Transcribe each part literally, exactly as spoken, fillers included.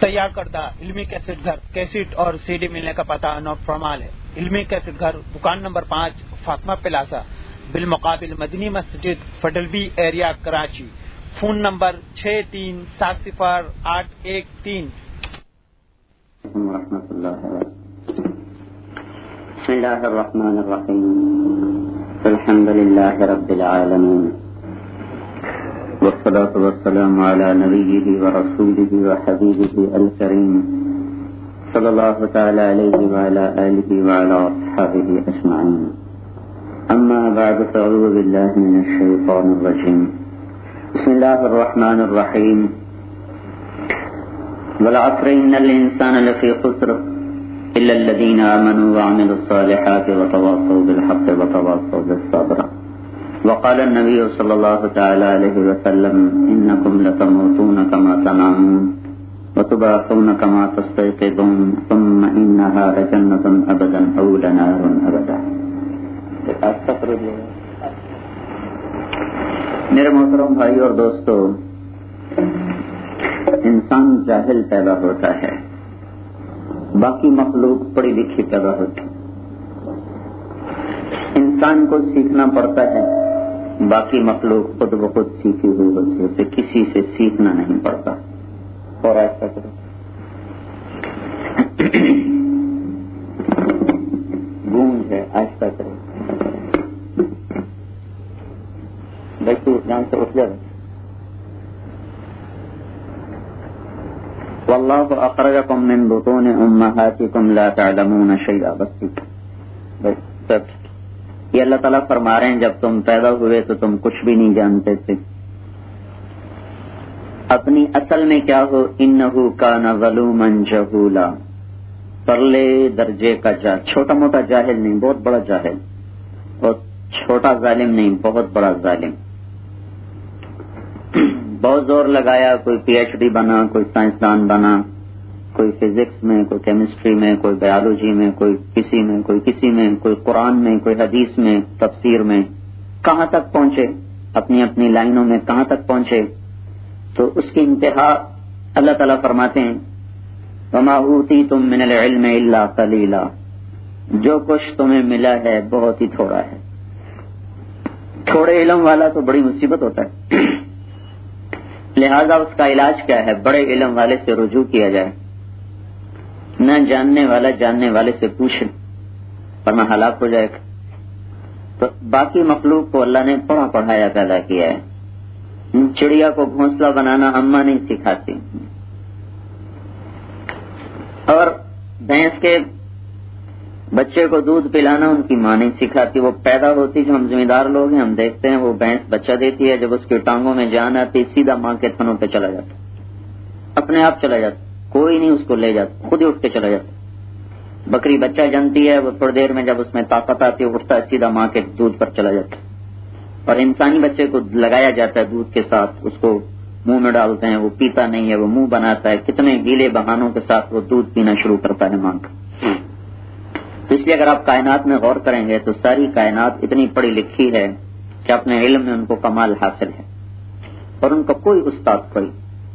تیار کردہ علمی کیسٹ گھر کیسٹ اور سی ڈی ملنے کا پتہ نوٹ فرمال ہے۔ علمی کیسٹ گھر دکان نمبر پانچ فاطمہ پلازا بالمقابل مدنی مسجد فڈلوی ایریا کراچی۔ فون نمبر چھ تین سات صفر آٹھ ایک تین۔ ورحمۃ اللہ وبرکاتہ۔ بسم اللہ الرحمن الرحیم۔ الحمد للہ رب العالمین والصلاة والسلام على نبیہ ورسولہ وحبیبہ الکریم صلی اللہ تعالی علیہ وعلى آلہ وعلى اصحابہ اجمعین۔ اما بعد فاعوذ باللہ من الشیطان الرجیم۔ بسم اللہ الرحمن الرحیم۔ والعصر ان الانسان لفی خسر الا الذین آمنوا وعملوا الصالحات وتواصوا بالحق وتواصوا بالصبر۔ وقال النبی صلی اللہ تعالی علیہ وسلم انکم لتموتون کما تنامون وتبعثون کما تستيقظون ثم انها لجنۃ ابدا او لنار ابدا۔ میرے محترم بھائی اور دوستو، انسان جاہل پیدا ہوتا ہے، باقی مخلوق پڑھی لکھی پیدا ہوتی۔ انسان کو سیکھنا پڑتا ہے، باقی مخلوق خود بخود سیکھی ہوئی ہوتی ہے، اسے کسی سے سیکھنا نہیں پڑتا۔ اور ایسا کرو گونج ہے، آہستہ کرو بھائی، تو جان سے اٹھ جائے۔ واللہ اخرجکم من بطون امہاتکم لا تعلمون شیئا۔ بس ٹھیک، یہ اللہ تعالیٰ فرما رہے ہیں جب تم پیدا ہوئے تو تم کچھ بھی نہیں جانتے تھے، اپنی اصل میں کیا ہو۔ انہ کان ظلوما جہولا، پرلے درجے کا جاہل، چھوٹا موٹا جاہل نہیں، بہت بڑا جاہل، اور چھوٹا ظالم نہیں، بہت بڑا ظالم۔ بہت زور لگایا، کوئی پی ایچ ڈی بنا، کوئی سائنسدان بنا، کوئی فزکس میں، کوئی کیمسٹری میں، کوئی بایولوجی میں، کوئی کسی میں، کوئی کسی میں، کوئی قرآن میں، کوئی حدیث میں، تفسیر میں، کہاں تک پہنچے، اپنی اپنی لائنوں میں کہاں تک پہنچے۔ تو اس کی انتہا اللہ تعالیٰ فرماتے ہیں وما اوتیتم من العلم الا قلیلا، جو کچھ تمہیں ملا ہے بہت ہی تھوڑا ہے۔ تھوڑے علم والا تو بڑی مصیبت ہوتا ہے، لہذا اس کا علاج کیا ہے؟ بڑے علم والے سے رجوع کیا جائے، نہ جاننے والا جاننے والے سے پوچھے ورنہ ہلاک ہو جائے گا۔ تو باقی مخلوق کو اللہ نے پڑھا پڑھایا پیدا کیا ہے۔ چڑیا کو گھونسلہ بنانا اماں نہیں سکھاتی، اور بھینس کے بچے کو دودھ پلانا ان کی ماں نہیں سکھاتی۔ وہ پیدا ہوتی، جو ہم ذمہ دار لوگ ہیں ہم دیکھتے ہیں، وہ بھینس بچہ دیتی ہے، جب اس کی ٹانگوں میں جان آتی سیدھا ماں کے تھنوں پہ چلا جاتا، اپنے آپ چلا جاتا، کوئی نہیں اس کو لے جاتا، خود ہی اٹھ کے چلا جاتا۔ بکری بچہ جنتی ہے، وہ تھوڑی دیر میں جب اس میں طاقت آتی ہے اٹھتا ہے، سیدھا ماں کے دودھ پر چلا جاتا ہے۔ اور انسانی بچے کو لگایا جاتا ہے دودھ کے ساتھ، اس کو منہ میں ڈالتے ہیں، وہ پیتا نہیں ہے، وہ منہ بناتا ہے، کتنے گیلے بہانوں کے ساتھ وہ دودھ پینا شروع کرتا ہے ماں کا۔ اس لیے اگر آپ کائنات میں غور کریں گے تو ساری کائنات اتنی پڑھی لکھی ہے کہ اپنے علم میں ان کو کمال حاصل ہے، اور ان کا کوئی استاد کوئی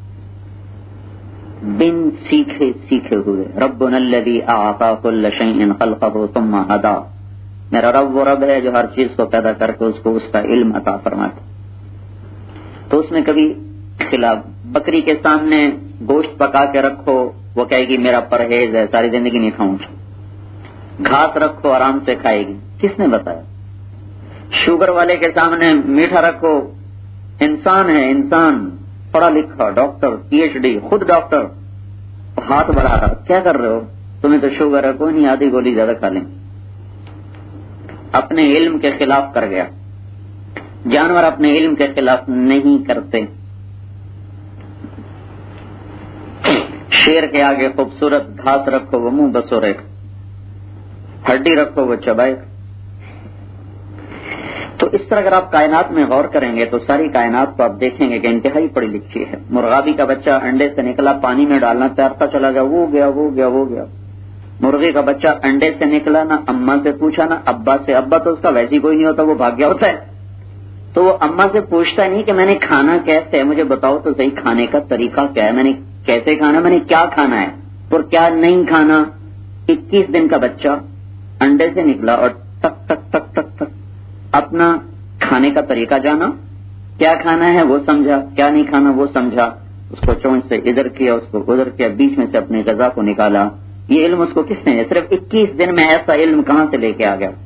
بن سیکھے سیکھے ہوئے۔ ربنا الذی اعطى كل شيء خلقه ثم هدى، میرا رب وہ رب ہے جو ہر چیز کو پیدا کر کے اس کو اس کا علم عطا فرماتا۔ تو اس میں کبھی خلاف، بکری کے سامنے گوشت پکا کے رکھو، وہ کہے گی میرا پرہیز ہے، ساری زندگی نہیں کھاؤں گی۔ گھاس رکھو آرام سے کھائے گی، کس نے بتایا؟ شوگر والے کے سامنے میٹھا رکھو، انسان ہے، انسان پڑھا لکھا، ڈاکٹر، پی ایچ ڈی، خود ڈاکٹر، ہاتھ بڑھا رہا، کیا کر رہے ہو؟ تمہیں تو شوگر ہے، کوئی نہیں، آدھی گولی زیادہ کھا لیں۔ اپنے علم کے خلاف کر گیا۔ جانور اپنے علم کے خلاف نہیں کرتے۔ شیر کے آگے خوبصورت گھاس رکھو وہ منہ بسورے، ہڈی رکھو وہ چبائے۔ تو اس طرح اگر آپ کائنات میں غور کریں گے تو ساری کائنات کو آپ دیکھیں گے کہ انتہائی پڑھی لکھی ہے۔ مرغابی کا بچہ انڈے سے نکلا، پانی میں ڈالنا تیرتا چلا گیا، وہ گیا وہ گیا وہ گیا۔ مرغی کا بچہ انڈے سے نکلا، نہ اماں سے پوچھا نہ ابا سے، ابا تو اس کا ویسی کوئی نہیں ہوتا، وہ بھاگ گیا ہوتا ہے، تو وہ اماں سے پوچھتا نہیں کہ میں نے کھانا کیسے ہے، مجھے بتاؤ تو صحیح کھانے کا طریقہ کیا ہے، میں نے کیسے کھانا میں نے کیا کھانا ہے اور کیا نہیں کھانا. اکیس دن کا بچہ انڈے سے نکلا اور تک تک تک تک تک اپنا کھانے کا طریقہ جانا, کیا کھانا ہے وہ سمجھا, کیا نہیں کھانا وہ سمجھا, اس کو چونچ سے ادھر کیا, اس کو ادھر کیا, بیچ میں سے اپنی غذا کو نکالا. یہ علم اس کو کس نے, صرف اکیس دن میں ایسا علم کہاں سے لے کے آ گیا.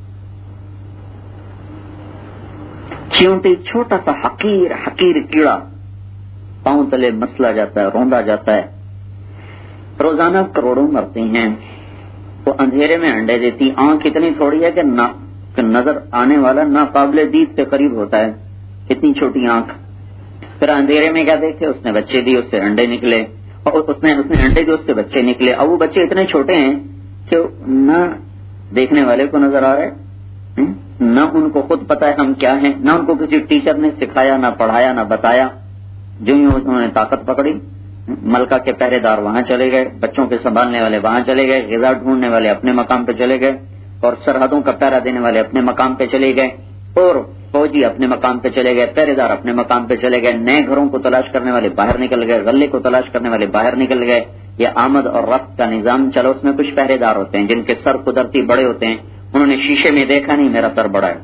چیونٹی چھوٹا سا حقیر حقیر کیڑا پاؤں تلے مسلا جاتا ہے, روندا جاتا ہے. روزانہ کروڑوں مرتے ہیں. وہ اندھیرے میں انڈے دیتی, آنکھ اتنی تھوڑی ہے کہ نہ کہ نظر آنے والا ناقابل دید کے قریب ہوتا ہے, اتنی چھوٹی آنکھ. پھر اندھیرے میں کیا دیکھے, اس نے بچے دی, اس سے انڈے نکلے, اور اس نے اس نے انڈے دیے, اس سے بچے نکلے. اور وہ بچے اتنے چھوٹے ہیں کہ نہ دیکھنے والے کو نظر آ رہے, نہ ان کو خود پتا ہے ہم کیا ہیں, نہ ان کو کسی ٹیچر نے سکھایا, نہ پڑھایا, نہ بتایا. جو ہی انہوں نے طاقت پکڑی, ملکہ کے پہرے دار وہاں چلے گئے, بچوں کے سنبھالنے والے وہاں چلے گئے, غذا ڈھونڈنے والے اپنے مقام پہ چلے گئے, اور سرحدوں کا پہرا دینے والے اپنے مقام پہ چلے گئے, اور فوجی اپنے مقام پہ چلے گئے, پہرے دار اپنے مقام پہ چلے گئے, نئے گھروں کو تلاش کرنے والے باہر نکل گئے, غلے کو تلاش کرنے والے باہر نکل گئے. یہ آمد اور رفت کا نظام چلو, اس میں کچھ پہرے دار ہوتے ہیں جن کے سر قدرتی بڑے ہوتے ہیں, انہوں نے شیشے میں دیکھا نہیں میرا سر بڑا ہے.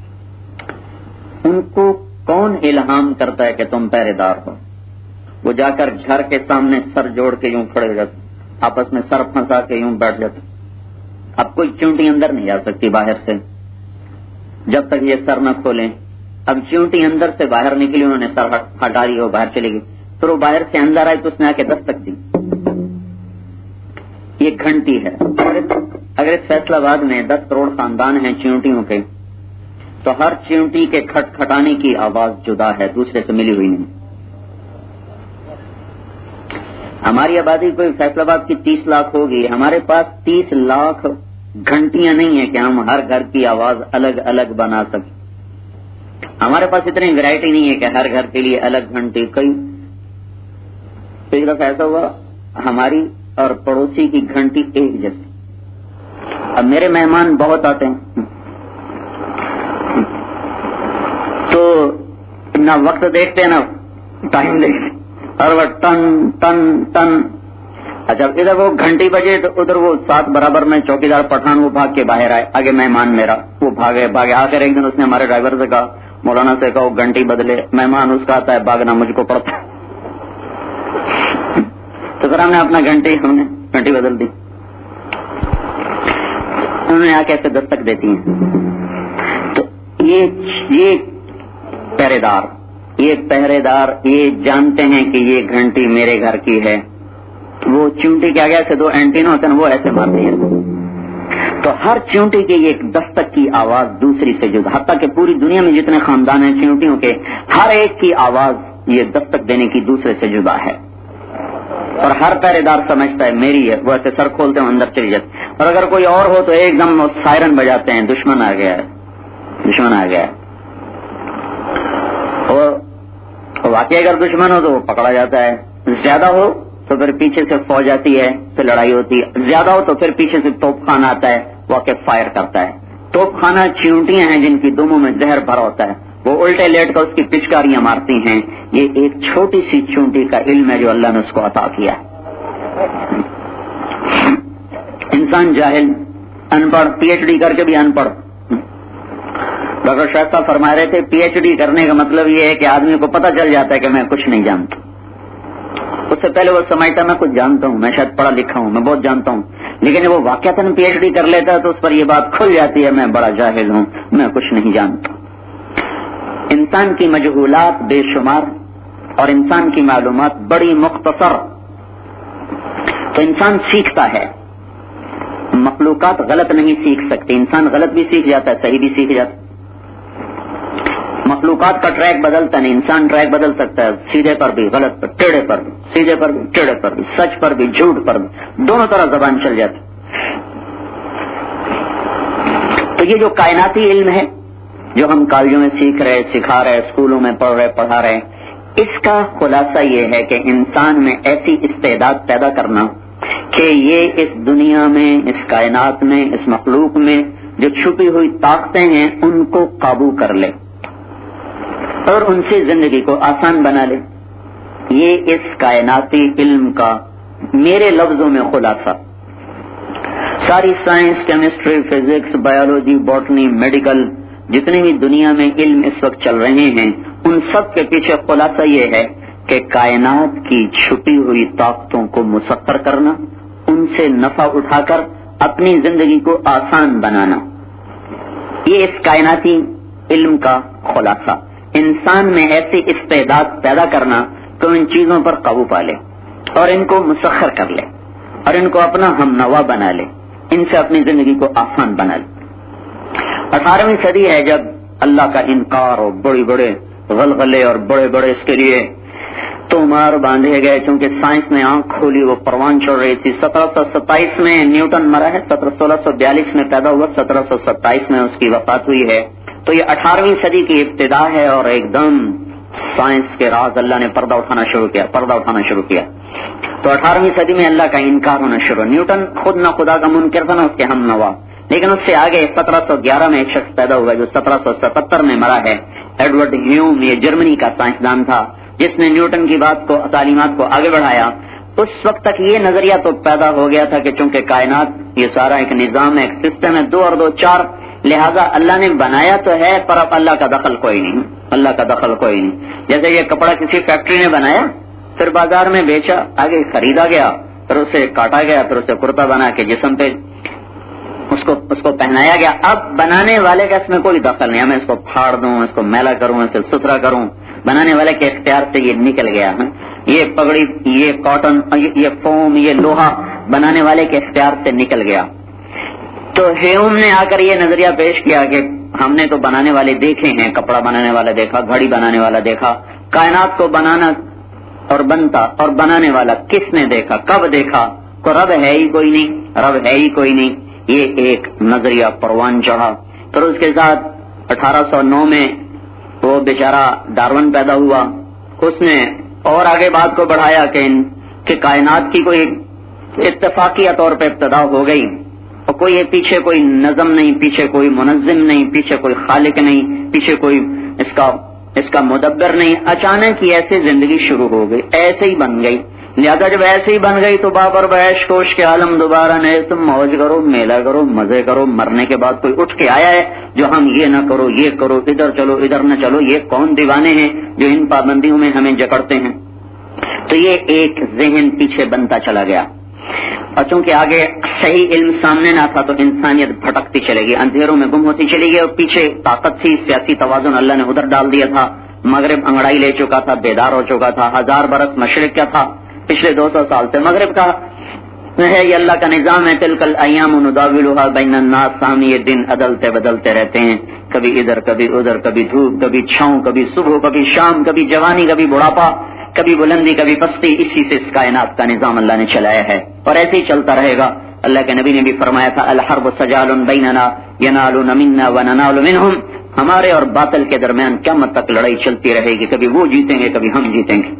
ان کو کون الہام کرتا ہے کہ تم پہرے دار ہو؟ وہ جا کر گھر کے سامنے سر جوڑ کے یوں کھڑے ہو جاتے, آپس میں سر پھنسا کے یوں بیٹھ جاتے. اب کوئی چونٹی اندر نہیں جا سکتی باہر سے جب تک یہ سر نہ کھولیں. اب چونٹی اندر سے باہر نکلی, انہوں نے سر ہٹا لی, وہ باہر چلے گی. پھر وہ باہر سے اندر آئی تو اس نے آ کے دستک دی. یہ گھنٹی ہے. اگر اس فیصلہ آباد میں دس کروڑ خاندان ہیں چونٹیوں کے, تو ہر چونٹی کے کھٹ کھٹانے کی آواز جدا ہے, دوسرے سے ملی ہوئی نہیں. ہماری آبادی کوئی فیصلہ آباد کی تیس لاکھ ہوگی, ہمارے پاس تیس لاکھ گھنٹیاں نہیں ہیں کہ ہم ہر گھر کی آواز الگ الگ بنا سکیں. ہمارے پاس اتنی ویرائٹی نہیں ہے کہ ہر گھر کے لیے الگ گھنٹی. کئی کئی دفعہ ایسا ہوا ہماری اور پڑوسی کی گھنٹی ایک جیسی. اب میرے مہمان بہت آتے ہیں تو نہ وقت دیکھتے نہ ٹائم دیکھتے, اور وہ ٹن ٹن ٹن. اچھا ادھر وہ گھنٹی بجے تو ادھر وہ سات برابر میں چوکیدار پٹھان وہ بھاگ کے باہر آئے, آگے مہمان میرا, وہ بھاگے بھاگے آ کر ایک دن اس نے ہمارے ڈرائیور سے کہا, مولانا سے کہا وہ گھنٹی بدلے. مہمان اس کا آتا ہے, بھاگنا مجھ کو پڑتا ہے. تو پھر ہم نے اپنا گھنٹی ہم نے گھنٹی بدل دی. انہوں نے آ کے ایسے دستک دیتی ہیں. تو یہ یہ پہرے دار یہ پہرے دار یہ جانتے ہیں کہ یہ گھنٹی میرے گھر کی ہے. وہ چونٹی کے آگے سے دو اینٹینا ہوتے ہیں, وہ ایسے مارتے ہیں. تو ہر چونٹی کی ایک دستک کی آواز دوسری سے جدا, حتیٰ کہ پوری دنیا میں جتنے خاندان ہیں چونٹیوں کے, ہر ایک کی آواز یہ دستک دینے کی دوسرے سے جدا ہے. اور ہر پہرے دار سمجھتا ہے میری ہے, وہ ایسے سر کھولتے ہیں اندر چلی جاتے. اور اگر کوئی اور ہو تو ایک دم سائرن بجاتے ہیں, دشمن آ گیا ہے, دشمن آ گیا ہے. اور واقعی اگر دشمن ہو تو وہ پکڑا جاتا ہے, زیادہ ہو تو پھر پیچھے سے فوج آتی ہے, پھر لڑائی ہوتی ہے. زیادہ ہو تو پھر پیچھے سے توپ خانہ آتا ہے, وہ آ کے فائر کرتا ہے. توپ خانہ چیونٹیاں ہیں جن کی دموں میں زہر بھرا ہوتا ہے, وہ الٹے لیٹ کر اس کی پچکاریاں مارتی ہیں. یہ ایک چھوٹی سی چونٹی کا علم ہے جو اللہ نے اس کو عطا کیا ہے. انسان جاہل, ان پڑھ, پی ایچ ڈی کر کے بھی ان پڑھ. ڈاکٹر شاہ صاحب فرما رہے تھے پی ایچ ڈی کرنے کا مطلب یہ ہے کہ آدمی کو پتہ چل جاتا ہے کہ میں کچھ نہیں جانتا. اس سے پہلے وہ سمجھتا میں کچھ جانتا ہوں, میں شاید پڑھا لکھا ہوں, میں بہت جانتا ہوں. لیکن وہ واقعتاً پی ایچ ڈی کر لیتا ہے تو اس پر یہ بات کھل جاتی ہے, میں بڑا جاہل ہوں, میں کچھ نہیں جانتا. انسان کی مجہولات بے شمار اور انسان کی معلومات بڑی مختصر. تو انسان سیکھتا ہے, مخلوقات غلط نہیں سیکھ سکتے. انسان غلط بھی سیکھ جاتا ہے, صحیح بھی سیکھ جاتا ہے. مخلوقات کا ٹریک بدلتا نہیں, انسان ٹریک بدل سکتا ہے, سیدھے پر بھی, غلط پر, ٹیڑھے پر بھی, سیدھے پر بھی, ٹیڑھے پر بھی, سچ پر بھی, جھوٹ پر بھی, دونوں طرح زبان چل جاتی. تو یہ جو کائناتی علم ہے جو ہم کالجوں میں سیکھ رہے, سکھا رہے, اسکولوں میں پڑھ رہے, پڑھا رہے, اس کا خلاصہ یہ ہے کہ انسان میں ایسی استعداد پیدا کرنا کہ یہ اس دنیا میں, اس کائنات میں, اس مخلوق میں جو چھپی ہوئی طاقتیں ہیں ان کو قابو کر لے اور ان سے زندگی کو آسان بنا لے. یہ اس کائناتی علم کا میرے لفظوں میں خلاصہ. ساری science, chemistry, physics, biology, botany, medical, جتنے بھی دنیا میں علم اس وقت چل رہے ہیں، ان سب کے پیچھے خلاصہ یہ ہے کہ کائنات کی چھپی ہوئی طاقتوں کو مسخر کرنا، ان سے نفع اٹھا کر اپنی زندگی کو آسان بنانا. یہ اس کائناتی علم کا خلاصہ. انسان میں ایسی استعداد پیدا کرنا کہ ان چیزوں پر قابو پا لے اور ان کو مسخر کر لے اور ان کو اپنا ہم نوا بنا لے، ان سے اپنی زندگی کو آسان بنا لے. اٹھارہویں صدی ہے جب اللہ کا انکار اور بڑے بڑے غلغلے اور بڑے بڑے اس کے لیے تومار باندھے گئے، چونکہ سائنس نے آنکھ کھولی، وہ پروان چڑھ رہی تھی. سترہ سو ستائیس میں نیوٹن مرا ہے، سترہ سولہ سو بیالیس میں پیدا ہوا، سترہ سو ستائیس میں اس کی وفات ہوئی ہے. تو یہ اٹھارہویں صدی کی ابتدا ہے اور ایک دم سائنس کے راز اللہ نے پردہ اٹھانا شروع کیا پردہ اٹھانا شروع کیا. تو اٹھارہویں صدی میں اللہ کا انکار ہونا شروع. نیوٹن خود نہ خدا کا منکر تھا نہ اس کے ہم نوا، لیکن اس سے آگے سترہ سو گیارہ میں ایک شخص پیدا ہوا جو سترہ سو ستہتر میں مرا ہے، ایڈورڈ ہیوم. یہ جرمنی کا سائنسدان تھا جس نے نیوٹن کی بات کو تعلیمات کو آگے بڑھایا. اس وقت تک یہ نظریہ تو پیدا ہو گیا تھا کہ چونکہ کائنات یہ سارا ایک نظام ہے، ایک سسٹم ہے، دو اور دو چار، لہذا اللہ نے بنایا تو ہے پر اب اللہ کا دخل کوئی نہیں، اللہ کا دخل کوئی نہیں. جیسے یہ کپڑا کسی فیکٹری نے بنایا، پھر بازار میں بیچا، آگے خریدا گیا، پھر اسے کاٹا گیا، پھر اسے کرتا بنا کے جسم پہ اس کو اس کو پہنایا گیا. اب بنانے والے کا اس میں کوئی دخل نہیں. میں اس کو پھاڑ دوں، اس کو میلا کروں، اسے ستھرا کروں، بنانے والے کے اختیار سے یہ نکل گیا. یہ پگڑی، یہ کاٹن، یہ فوم، یہ لوہا بنانے والے کے اختیار سے نکل گیا. تو ہیوم نے آ کر یہ نظریہ پیش کیا کہ ہم نے تو بنانے والے دیکھے ہیں، کپڑا بنانے والا دیکھا، گھڑی بنانے والا دیکھا، کائنات کو بنانا اور بنتا اور بنانے والا کس نے دیکھا، کب دیکھا؟ کو رب ہے ہی کوئی نہیں، رب ہے ہی کوئی نہیں. یہ ایک نظریہ پروان چڑھا. پھر اس کے ساتھ اٹھارہ سو نو میں وہ بیچارہ ڈارون پیدا ہوا. اس نے اور آگے بات کو بڑھایا کہ کہ کائنات کی کوئی اتفاقیہ طور پہ ابتدا ہو گئی اور کوئی پیچھے کوئی نظم نہیں، پیچھے کوئی منظم نہیں، پیچھے کوئی خالق نہیں، پیچھے کوئی اس کا اس کا مدبر نہیں. اچانک ہی ایسے زندگی شروع ہو گئی، ایسے ہی بن گئی. لہذا جب ایسے ہی بن گئی تو بابر بیش کوش کے عالم دوبارہ نئے تم موج کرو، میلہ کرو، مزے کرو. مرنے کے بعد کوئی اٹھ کے آیا ہے جو ہم یہ نہ کرو، یہ کرو، ادھر چلو، ادھر نہ چلو؟ یہ کون دیوانے ہیں جو ان پابندیوں میں ہمیں جکڑتے ہیں؟ تو یہ ایک ذہن پیچھے بنتا چلا گیا. اور چونکہ آگے صحیح علم سامنے نہ تھا تو انسانیت بھٹکتی چلے گی، اندھیروں میں گم ہوتی چلی گئی. اور پیچھے طاقت تھی، سیاسی توازن اللہ نے ادھر ڈال دیا تھا. مغرب انگڑائی لے چکا تھا، بیدار ہو چکا تھا. ہزار برس مشرق کا تھا، پچھلے دو سو سال سے مغرب کا ہے. یہ اللہ کا نظام ہے. تلک الایام نداولها بین الناس. سامنے یہ دن عدلتے بدلتے رہتے ہیں، کبھی ادھر کبھی ادھر، کبھی دھوپ کبھی چھاؤں، کبھی صبح کبھی شام، کبھی جوانی کبھی بڑھاپا، کبھی بلندی کبھی پستی. اسی سے اس کائنات کا نظام اللہ نے چلایا ہے اور ایسے ہی چلتا رہے گا. اللہ کے نبی نے بھی فرمایا تھا الحرب سجال بیننا ینالون منا وننال منہم. ہمارے اور باطل کے درمیان قیامت تک لڑائی چلتی رہے گی، کبھی وہ جیتیں گے کبھی ہم جیتیں گے.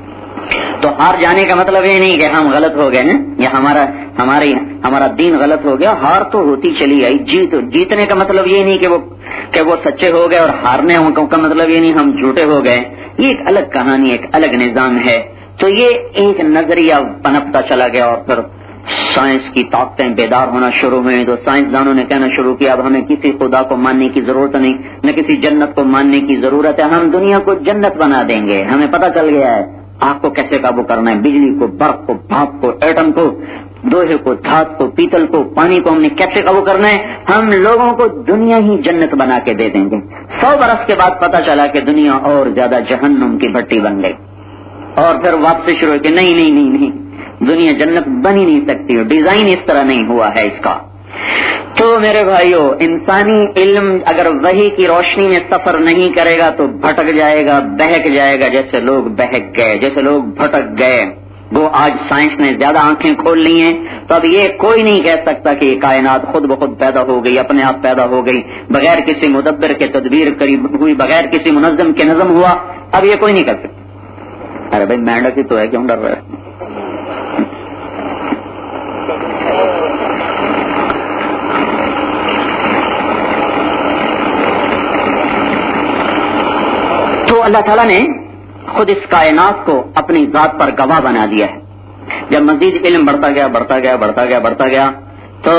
تو ہار جانے کا مطلب یہ نہیں کہ ہم غلط ہو گئے ہیں یا ہمارا ہماری ہمارا دین غلط ہو گیا. ہار تو ہوتی چلی آئی. جیت جیتنے کا مطلب یہ نہیں کہ وہ کہ وہ سچے ہو گئے اور ہارنے کا مطلب یہ نہیں ہم جھوٹے ہو گئے. یہ ایک الگ کہانی، ایک الگ نظام ہے. تو یہ ایک نظریہ پنپتا چلا گیا اور پھر سائنس کی طاقتیں بیدار ہونا شروع ہوئی. تو سائنسدانوں نے کہنا شروع کیا اب ہمیں کسی خدا کو ماننے کی ضرورت نہیں، نہ کسی جنت کو ماننے کی ضرورت ہے. ہم دنیا کو جنت بنا دیں گے. ہمیں پتہ چل گیا ہے آگ کو کیسے قابو کرنا ہے، بجلی کو، برف کو، بھاپ کو، ایٹم کو، لوہے کو، دھات کو، پیتل کو، پانی کو ہم نے کیسے قابو کرنا ہے. ہم لوگوں کو دنیا ہی جنت بنا کے دے دیں گے. سو برس کے بعد پتہ چلا کہ دنیا اور زیادہ جہنم کی بھٹی بن گئی. اور پھر واپسی شروع کہ نہیں نہیں نہیں نہیں دنیا جنت بن ہی نہیں سکتی، ڈیزائن اس طرح نہیں ہوا ہے اس کا. تو میرے بھائیو، انسانی علم اگر وحی کی روشنی میں سفر نہیں کرے گا تو بھٹک جائے گا، بہک جائے گا. جیسے لوگ بہک گئے، جیسے لوگ بھٹک گئے. وہ آج سائنس نے زیادہ آنکھیں کھول لی ہیں تو اب یہ کوئی نہیں کہہ سکتا کہ یہ کائنات خود بخود پیدا ہو گئی، اپنے آپ پیدا ہو گئی، بغیر کسی مدبر کے تدبیر قریب ہوئی، بغیر کسی منظم کے نظم ہوا. اب یہ کوئی نہیں کر سکتا. ارے بھائی مینڈک ہی تو ہے، کیوں ڈر رہا ہے؟ تو اللہ تعالیٰ نے خود اس کائنات کو اپنی ذات پر گواہ بنا دیا ہے. جب مزید علم بڑھتا گیا بڑھتا گیا بڑھتا گیا بڑھتا گیا تو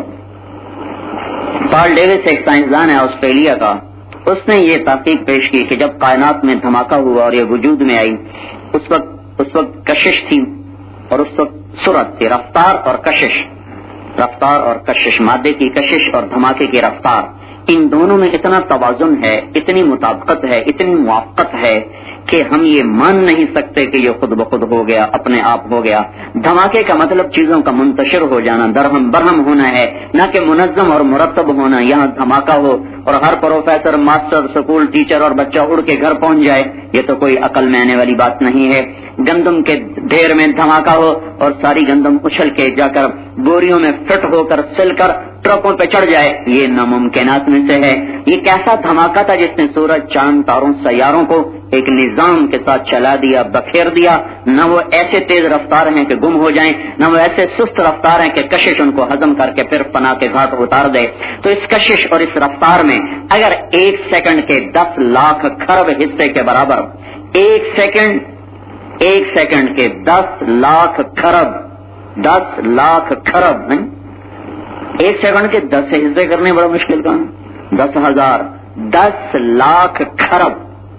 پال ڈیوس ایک سائنسدان ہے آسٹریلیا کا, اس نے یہ تحقیق پیش کی کہ جب کائنات میں دھماکہ ہوا اور یہ وجود میں آئی, اس وقت اس وقت کشش تھی اور اس وقت سرعت تھی, رفتار اور کشش, رفتار اور کشش, مادے کی کشش اور دھماکے کی رفتار, ان دونوں میں اتنا توازن ہے, اتنی مطابقت ہے, اتنی موافقت ہے کہ ہم یہ مان نہیں سکتے کہ یہ خود بخود ہو گیا, اپنے آپ ہو گیا. دھماکے کا مطلب چیزوں کا منتشر ہو جانا, درہم برہم ہونا ہے, نہ کہ منظم اور مرتب ہونا. یہاں دھماکہ ہو اور ہر پروفیسر, ماسٹر, سکول ٹیچر اور بچہ اڑ کے گھر پہنچ جائے, یہ تو کوئی عقل میں آنے والی بات نہیں ہے. گندم کے ڈھیر میں دھماکہ ہو اور ساری گندم اچھل کے جا کر بوریوں میں فٹ ہو کر سل کر ٹرکوں پہ چڑھ جائے, یہ ناممکنات میں سے ہے. یہ کیسا دھماکہ تھا جس نے سورج, چاند, تاروں, سیاروں کو ایک نظام کے ساتھ چلا دیا, بکھیر دیا. نہ وہ ایسے تیز رفتار ہیں کہ گم ہو جائیں, نہ وہ ایسے سست رفتار ہیں کہ کشش ان کو ہضم کر کے پھر پناہ کے گھاٹ اتار دے. تو اس کشش اور اس رفتار میں اگر ایک سیکنڈ کے دس لاکھ کھرب حصے کے برابر, ایک سیکنڈ ایک سیکنڈ کے دس لاکھ کھرب, دس لاکھ کھرب نہیں, ایک سیکنڈ کے دس حصے کرنے بڑا مشکل کام, دس ہزار, دس لاکھ کھرب,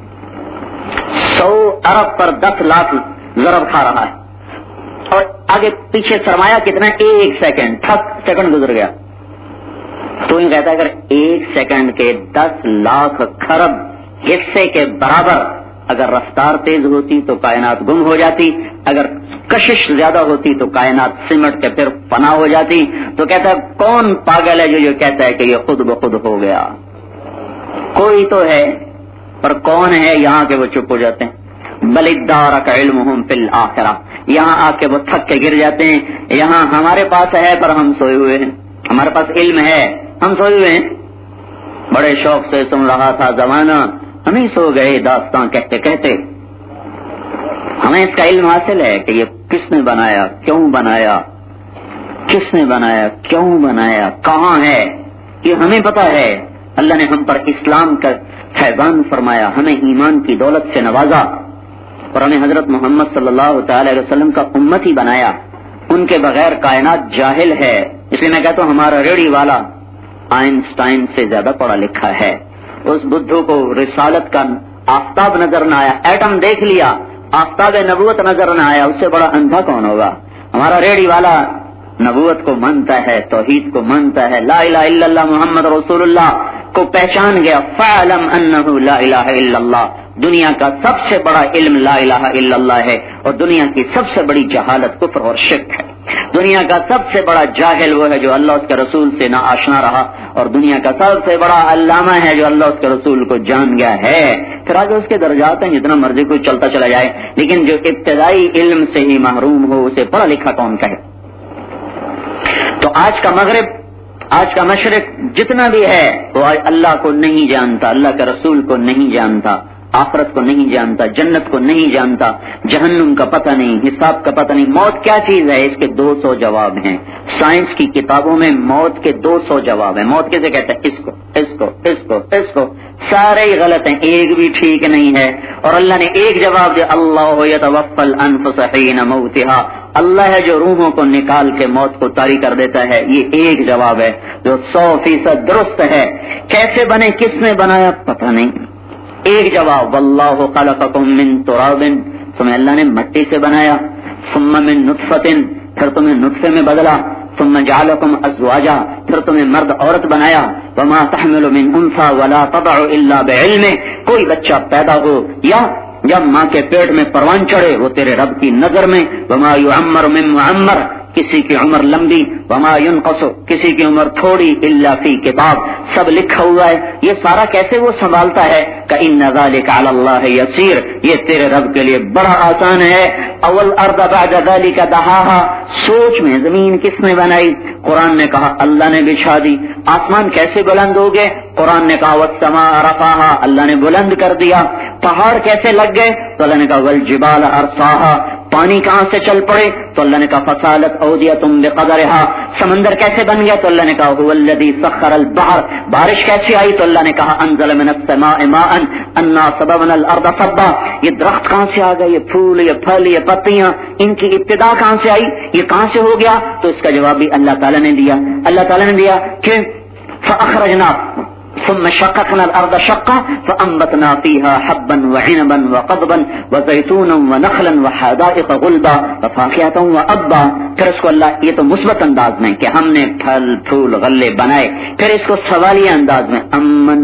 سو ارب پر دس لاکھ ضرب کھا رہا ہے. اور آگے پیچھے سرمایہ کتنا, ایک سیکنڈ, تھک سیکنڈ گزر گیا. تو یہ کہتا ہے اگر ایک سیکنڈ کے دس لاکھ کھرب حصے کے برابر اگر رفتار تیز ہوتی تو کائنات گم ہو جاتی, اگر کشش زیادہ ہوتی تو کائنات سمٹ کے پھر فنا ہو جاتی. تو کہتا ہے کون پاگل ہے جو یہ کہتا ہے کہ یہ خود بخود ہو گیا. کوئی تو ہے, پر کون ہے یہاں کے وہ چپ ہو جاتے ہیں. بل ادارک علمہم فی الآخرہ, یہاں آ کے وہ تھک کے گر جاتے ہیں. یہاں ہمارے پاس ہے پر ہم سوئے ہوئے ہیں, ہمارے پاس علم ہے, ہم سوئے ہوئے ہیں. بڑے شوق سے سن رہا تھا زمانہ, ہم ہی سو گئے داستان کہتے کہتے. ہمیں اس کا علم حاصل ہے کہ یہ کس نے بنایا, کیوں بنایا, کس نے بنایا, کیوں بنایا, کہاں ہے, یہ ہمیں پتا ہے. اللہ نے ہم پر اسلام کا فیضان فرمایا, ہمیں ایمان کی دولت سے نوازا اور ہمیں حضرت محمد صلی اللہ تعالی علیہ وسلم کا امتی بنایا. ان کے بغیر کائنات جاہل ہے. اس لیے میں کہتا ہوں ہمارا ریڑھی والا آئنسٹائن سے زیادہ پڑھا لکھا ہے. اس بدھو کو رسالت کا آفتاب نظر نہ آیا, ایٹم دیکھ لیا, آفتاب نبوت نظر نہ آیا, اس سے بڑا اندھا کون ہوگا. ہمارا ریڑھی والا نبوت کو مانتا ہے, توحید کو مانتا ہے, لا الہ الا اللہ محمد رسول اللہ کو پہچان گیا. فَعْلَمْ أَنَّهُ لَا إِلَهَ إِلَّا اللَّهُ, دنیا کا سب سے بڑا علم لا الہ الا اللہ ہے, اور دنیا کی سب سے بڑی جہالت کفر اور شرک ہے. دنیا کا سب سے بڑا جاہل وہ ہے جو اللہ اس کے رسول سے نہ آشنا رہا, اور دنیا کا سب سے بڑا علامہ ہے جو اللہ اس کے رسول کو جان گیا ہے. پھر آگے اس کے درجات ہیں جتنا مرضی کوئی چلتا چلا جائے, لیکن جو ابتدائی علم سے ہی محروم ہو اسے پڑھا لکھا کون کہے. تو آج کا مغرب, آج کا مشرق جتنا بھی ہے وہ آج اللہ کو نہیں جانتا, اللہ کے رسول کو نہیں جانتا, آخرت کو نہیں جانتا, جنت کو نہیں جانتا, جہنم کا پتہ نہیں, حساب کا پتہ نہیں. موت کیا چیز ہے, اس کے دو سو جواب ہیں. سائنس کی کتابوں میں موت کے دو سو جواب ہیں. موت کیسے کہتے ہیں, اس کو اس کو اس کو اس کو, سارے ہی غلط ہیں, ایک بھی ٹھیک نہیں ہے. اور اللہ نے ایک جواب دیا, اللہ یتوفی الانفس حین موتہا, اللہ ہے جو روحوں کو نکال کے موت کو طاری کر دیتا ہے. یہ ایک جواب ہے جو سو فیصد درست ہے. کیسے بنے, کس نے بنایا, پتہ نہیں. ایک جواب, واللہ خلقکم من تراب, تمہیں اللہ نے مٹی سے بنایا, ثم من نطفۃ, پھر تمہیں نطفے میں بدلا, ثم جعلکم ازواجا, پھر تمہیں مرد عورت بنایا. وما تحمل من انثى ولا تضع الا بعلمه, کوئی بچہ پیدا ہو یا جب ماں کے پیٹ میں پروان چڑھے وہ تیرے رب کی نظر میں. وما يعمر من معمر, کسی کی عمر لمبی, وما ينقص, کسی کی عمر تھوڑی, الا فی کتاب, سب لکھا ہوا ہے. یہ سارا کیسے وہ سنبھالتا ہے, کہ ان ذلک علی اللہ یسیر, یہ تیرے رب کے لیے بڑا آسان ہے. اول ارض بعد ذلک دحاها, سوچ میں زمین کس نے بنائی, قرآن نے کہا اللہ نے بچھا دی. آسمان کیسے بلند ہو گئے, قرآن نے کہا والسماء رفعها, اللہ نے بلند کر دیا. پہاڑ کیسے لگ گئے, تو اللہ نے کہا والجبال ارساها, پانی کہاں سے چل پڑے؟ تو اللہ نے کہا فصالت اودیۃ بقدرها. سمندر کیسے بن گیا؟ تو اللہ نے کہا هو الذی سخر البحر. بارش کیسے آئی؟ تو اللہ نے کہا انزل من السماء ماء انا صببنا الارض صبا. یہ درخت کہاں سے آ گئے؟ یہ پھول، یہ پھل، یہ پتیاں، ان کی ابتدا کہاں سے آئی؟ یہ کہاں سے ہو گیا؟ تو اس کا جواب بھی اللہ تعالیٰ نے دیا. اللہ تعالیٰ نے دیا کہ فاخرجنا ثم شققنا الارض شقا فانبتنا فيها حبا وعنبا وقضبا وزيتونا ونخلا وحدائق غلبا وفاكهة وابا. پھر اس کو اللہ یہ تو مثبت انداز میں کہ ہم نے پھل پھول غلے بنائے. پھر اس کو سوالیہ انداز میں امن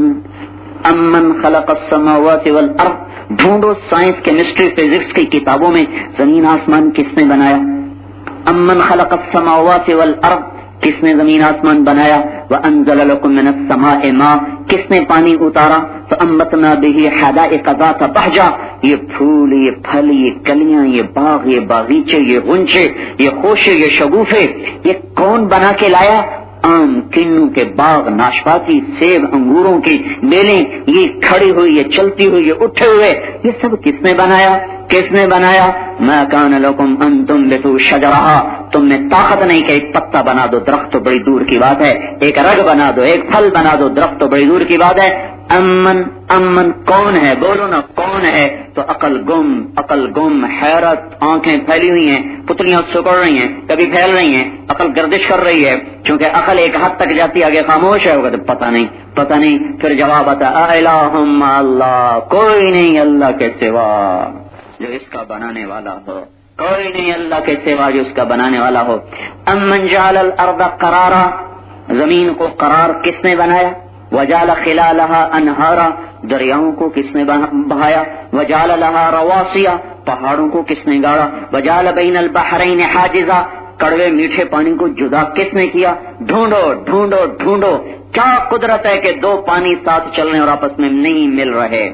امن خلق السماوات والارض. ڈھونڈو سائنس کیمسٹری فزکس کی کتابوں میں زمین آسمان کس نے بنایا؟ امن خلق السماوات والارض. کس نے زمین آسمان بنایا؟ وانزل لكم من السماء ماء. کس نے پانی اتارا؟ فانبتنا به حدائق ذات بهجة. یہ پھول، یہ پھل، یہ کلیاں، یہ باغ، یہ باغیچے، یہ غنچے، یہ خوشے، یہ شگوفے، یہ کون بنا کے لایا؟ آم، کنوں کے باغ، ناشپاتی، سیب، انگوروں کی بیلیں، یہ کھڑی ہوئی، یہ چلتی ہوئی، یہ اٹھے ہوئے، یہ سب کس نے بنایا؟ کس نے بنایا؟ ما کان لکم ان تنبتوا شجرها. تم نے طاقت نہیں کہ ایک پتا بنا دو، درخت تو بڑی دور کی بات ہے. ایک رگ بنا دو، ایک پھل بنا دو، درخت تو بڑی دور کی بات ہے. امن امن کون ہے؟ بولو نا کون ہے؟ تو عقل گم، عقل گم، حیرت، آنکھیں پھیلی ہوئی ہیں، پتلیاں سکڑ رہی ہیں، کبھی پھیل رہی ہیں، عقل گردش کر رہی ہے. کیونکہ عقل ایک حد تک جاتی ہے، آگے خاموش ہے ہوگا تو پتہ نہیں پتہ نہیں. پھر جواب آتا الہم اللہ، کوئی نہیں اللہ کے سوا جو اس کا بنانے والا ہو، کوئی نہیں اللہ کے سوا جو اس کا بنانے والا ہو. امن جعل الارض قرارا. زمین کو قرار کس نے بنایا؟ وجعل خلالها انہارا. دریاؤں کو کس نے بہایا؟ وجعل لها رواسیا. پہاڑوں کو کس نے گاڑا؟ وجعل بین البحرین حاجزا. کڑوے میٹھے پانی کو جدا کس نے کیا؟ ڈھونڈو ڈھونڈو ڈھونڈو. کیا قدرت ہے کہ دو پانی ساتھ چل رہے اور آپس میں نہیں مل رہے؟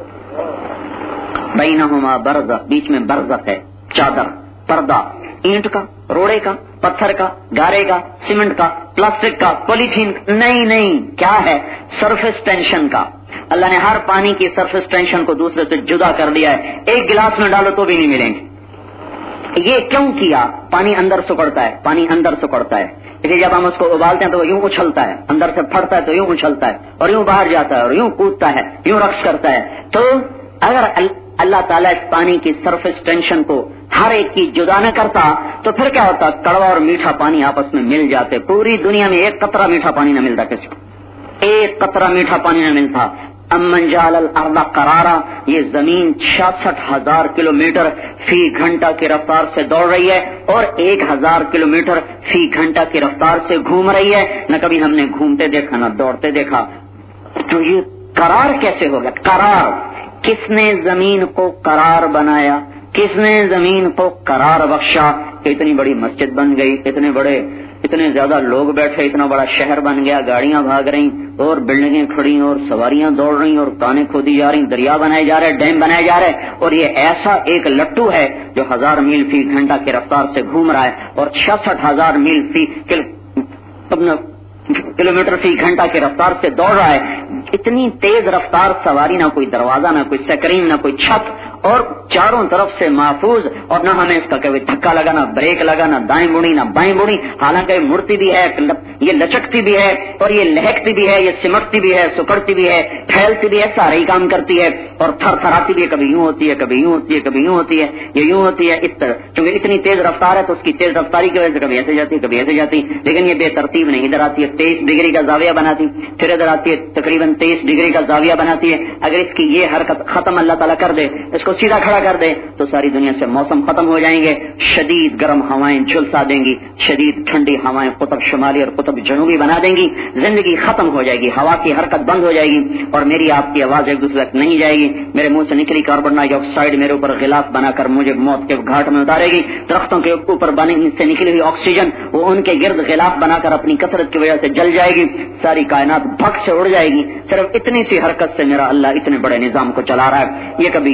بینہما برزخ. بیچ میں برزخ ہے، چادر، پردہ، اینٹ کا، روڑے کا، پتھر کا، گارے کا، سیمنٹ کا، پلاسٹک کا، پولیتھین. نہیں نہیں، کیا ہے؟ سرفیس ٹینشن کا. اللہ نے ہر پانی کی سرفیس ٹینشن کو دوسرے سے جدا کر دیا ہے. ایک گلاس میں ڈالو تو بھی نہیں ملیں گے. یہ کیوں کیا؟ پانی اندر سکڑتا ہے، پانی اندر سکڑتا ہے. اس لیے جب ہم اس کو ابالتے ہیں تو وہ یوں اچھلتا ہے، اندر سے پھٹتا ہے تو یوں اچھلتا ہے، اور یوں باہر جاتا ہے، اور یوں کودتا ہے، یوں رقص کرتا ہے. تو اگر اللہ تعالیٰ اس پانی کی سرفیس ٹینشن کو ہر ایک کی جدا نہ کرتا تو پھر کیا ہوتا؟ کڑوا اور میٹھا پانی آپس میں مل جاتے. پوری دنیا میں ایک قطرہ میٹھا پانی نہ ملتا کسی کو، ایک قطرہ میٹھا پانی نہ ملتا. امن جعل الارض قرارا. یہ زمین چھیاسٹھ ہزار کلو میٹر فی گھنٹہ کی رفتار سے دوڑ رہی ہے اور ایک ہزار کلو میٹر فی گھنٹہ کی رفتار سے گھوم رہی ہے. نہ کبھی ہم نے گھومتے دیکھا نہ دوڑتے دیکھا. تو یہ قرار کیسے ہوگا؟ قرار کس نے زمین کو قرار بنایا؟ کس نے زمین کو قرار بخشا؟ اتنی بڑی مسجد بن گئی، اتنے بڑے اتنے زیادہ لوگ بیٹھے، اتنا بڑا شہر بن گیا، گاڑیاں بھاگ رہی اور بلڈنگیں کھڑی اور سواریاں دوڑ رہی اور کانیں کھودی جا رہی، دریا بنائے جا رہے، ڈیم بنائے جا رہے. اور یہ ایسا ایک لٹو ہے جو ہزار میل فی گھنٹہ کی رفتار سے گھوم رہا ہے اور چھیاسٹھ ہزار میل فی کلو میٹر فی گھنٹہ کی رفتار سے دوڑ رہا ہے. اتنی تیز رفتار سواری، نہ کوئی دروازہ، نہ کوئی سکرین، نہ کوئی چھت، اور چاروں طرف سے محفوظ. اور نہ ہمیں اس کا کوئی دھکا لگا، نہ بریک لگا، نہ دائیں بڑی نہ بائیں بڑی. حالانکہ مڑتی بھی ہے، یہ لچکتی بھی ہے، اور یہ لہکتی بھی ہے، یہ سمٹتی بھی ہے، سکڑتی بھی ہے، پھیلتی بھی ہے، سارے ہی کام کرتی ہے اور تھر تھراتی بھی ہے. کبھی یوں ہوتی ہے، کبھی یوں ہوتی ہے، کبھی یوں ہوتی ہے، یہ یوں ہوتی ہے. اس طرح کیونکہ اتنی تیز رفتار ہے تو اس کی تیز رفتاری کی وجہ سے کبھی ایسے جاتی ہے، کبھی ایسے جاتی. لیکن یہ بے ترتیب نہیں. ادھر آتی ہے تیئیس ڈگری کا زاویہ بناتی، پھر ادھر آتی ہے تقریباً تیئیس ڈگری کا زاویہ بناتی ہے. اگر اس کی یہ حرکت ختم اللہ تعالیٰ کر دے، اس کو سیدھا کھڑا کر دے، تو ساری دنیا سے موسم ختم ہو جائیں گے. شدید گرم ہوائیں جھلسا دیں گی، شدید ٹھنڈی ہوائیں قطب شمالی اور قطب جنوبی بنا دیں گی. زندگی ختم ہو جائے گی، ہوا کی حرکت بند ہو جائے گی اور میری آپ کی آواز ایک دوسرے تک نہیں جائے گی. میرے منہ سے نکلی کاربن ڈائی آکسائڈ میرے اوپر غلاف بنا کر مجھے موت کے گھاٹ میں اتارے گی. درختوں کے اوپر بنے سے نکلی ہوئی آکسیجن وہ ان کے گرد غلاف بنا کر اپنی کثرت کی وجہ سے جل جائے گی. ساری کائنات بھگ سے اڑ جائے گی. صرف اتنی سی حرکت سے میرا اللہ اتنے بڑے نظام کو چلا رہا ہے. یہ کبھی یوں ہوتی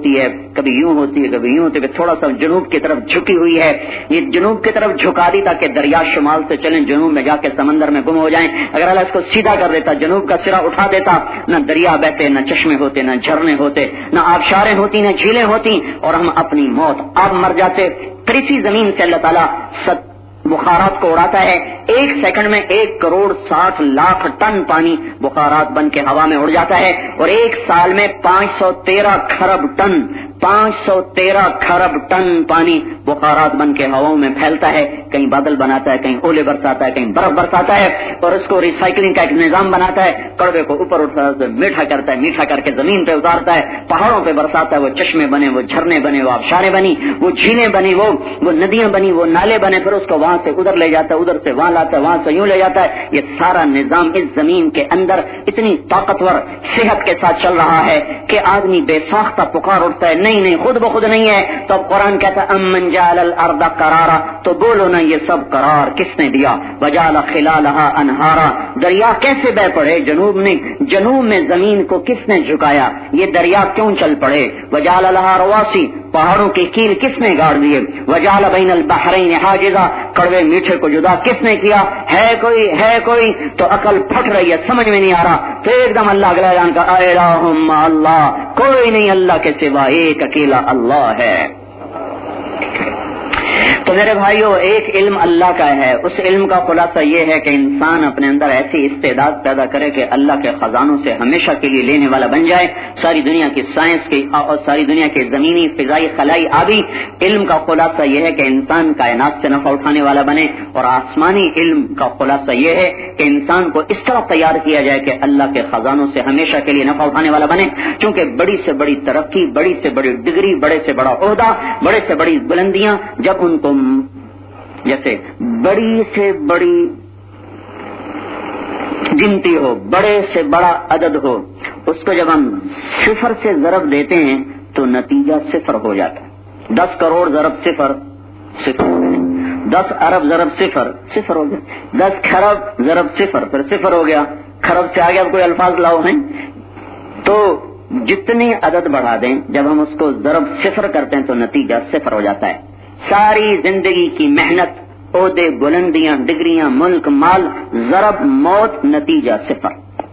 ہوتی ہے, کبھی یوں ہوتی ہے, کبھی یوں ہوتی ہے, تھوڑا سا جنوب کی طرف جھکی ہوئی ہے. یہ جنوب کی طرف جھکا دی تاکہ دریا شمال سے چلیں, جنوب میں جا کے سمندر میں گم ہو جائیں. اگر اللہ اس کو سیدھا کر دیتا, جنوب کا سرا اٹھا دیتا, نہ دریا بہتے, نہ چشمے ہوتے, نہ جھرنے ہوتے, نہ آبشاریں ہوتی, نہ جھیلیں ہوتی, اور ہم اپنی موت آپ مر جاتے. پھر اسی زمین سے اللہ تعالیٰ ست بخارات کو اڑاتا ہے. ایک سیکنڈ میں ایک کروڑ ساٹھ لاکھ ٹن پانی بخارات بن کے ہوا میں اڑ جاتا ہے, اور ایک سال میں پانچ سو تیرہ کھرب ٹن پانچ سو تیرہ کھرب ٹن پانی بخارات بن کے ہواؤں میں پھیلتا ہے. کہیں بادل بناتا ہے, کہیں اولے برساتا ہے, کہیں برف برساتا ہے, اور اس کو ریسائکلنگ کا ایک نظام بناتا ہے. کڑوے کو اوپر اٹھاتا ہے, میٹھا کرتا ہے, میٹھا کر کے زمین پہ اتارتا ہے, پہاڑوں پہ برساتا ہے, وہ چشمے بنے, وہ جھرنے بنے, وہ آبشاریں بنی, وہ جھیلیں بنی, وہ وہ ندیاں بنی, وہ نالے بنے. پھر اس کو وہاں سے ادھر لے جاتا ہے, ادھر سے وہاں لاتا ہے, وہاں سے یوں لے جاتا ہے. یہ سارا نظام اس زمین کے اندر اتنی طاقتور صحت کے ساتھ چل رہا ہے کہ آدمی بے ساختہ پکار اٹھتا ہے, نہیں نہیں خود بخود نہیں ہے. تو اب قرآن کہتا ہے امن جعل الارض قرارا, تو بولو نا یہ سب قرار کس نے دیا؟ وجعل خلالها انہارا, دریا کیسے بہ پڑے جنوب میں, جنوب میں زمین کو کس نے جھکایا, یہ دریا کیوں چل پڑے؟ وجعل لها رواسی, پہاڑوں کی کیل کس نے گاڑ دیے؟ وجعل بین البحرین حاجزا, کڑوے میٹھے کو جدا کس نے کیا؟ ہے کوئی ہے کوئی تو عقل پھٹ رہی ہے, سمجھ میں نہیں آ رہا. تو ایک دم اللہ اگلا جان کا الہم اللہ, کوئی نہیں اللہ کے سوا, ایک اکیلا اللہ ہے. تو میرے بھائیو, ایک علم اللہ کا ہے. اس علم کا خلاصہ یہ ہے کہ انسان اپنے اندر ایسی استعداد پیدا کرے کہ اللہ کے خزانوں سے ہمیشہ کے لیے لینے والا بن جائے. ساری دنیا کی سائنس کی اور ساری دنیا کے زمینی, فضائی, خلائی, آبی علم کا خلاصہ یہ ہے کہ انسان کائنات سے نفع اٹھانے والا بنے. اور آسمانی علم کا خلاصہ یہ ہے کہ انسان کو اس طرح تیار کیا جائے کہ اللہ کے خزانوں سے ہمیشہ کے لیے نفع اٹھانے والا بنے. چونکہ بڑی سے بڑی ترقی, بڑی سے بڑی ڈگری, بڑے سے بڑا عہدہ, بڑے سے بڑی بلندیاں, جب ان کو جیسے بڑی سے بڑی گنتی ہو, بڑے سے بڑا عدد ہو, اس کو جب ہم صفر سے ضرب دیتے ہیں تو نتیجہ صفر ہو جاتا ہے. دس کروڑ ضرب صفر صفر ہو گیا, دس ارب ضرب صفر صفر ہو گیا, دس کھرب ضرب صفر پھر صفر ہو گیا. کھرب سے آگے اب کوئی الفاظ لاؤ ہیں تو جتنی عدد بڑھا دیں, جب ہم اس کو ضرب صفر کرتے ہیں تو نتیجہ صفر ہو جاتا ہے. ساری زندگی کی محنت, عہدے, بلندیاں, ڈگریاں, ملک, مال, ضرب موت, نتیجہ صفر.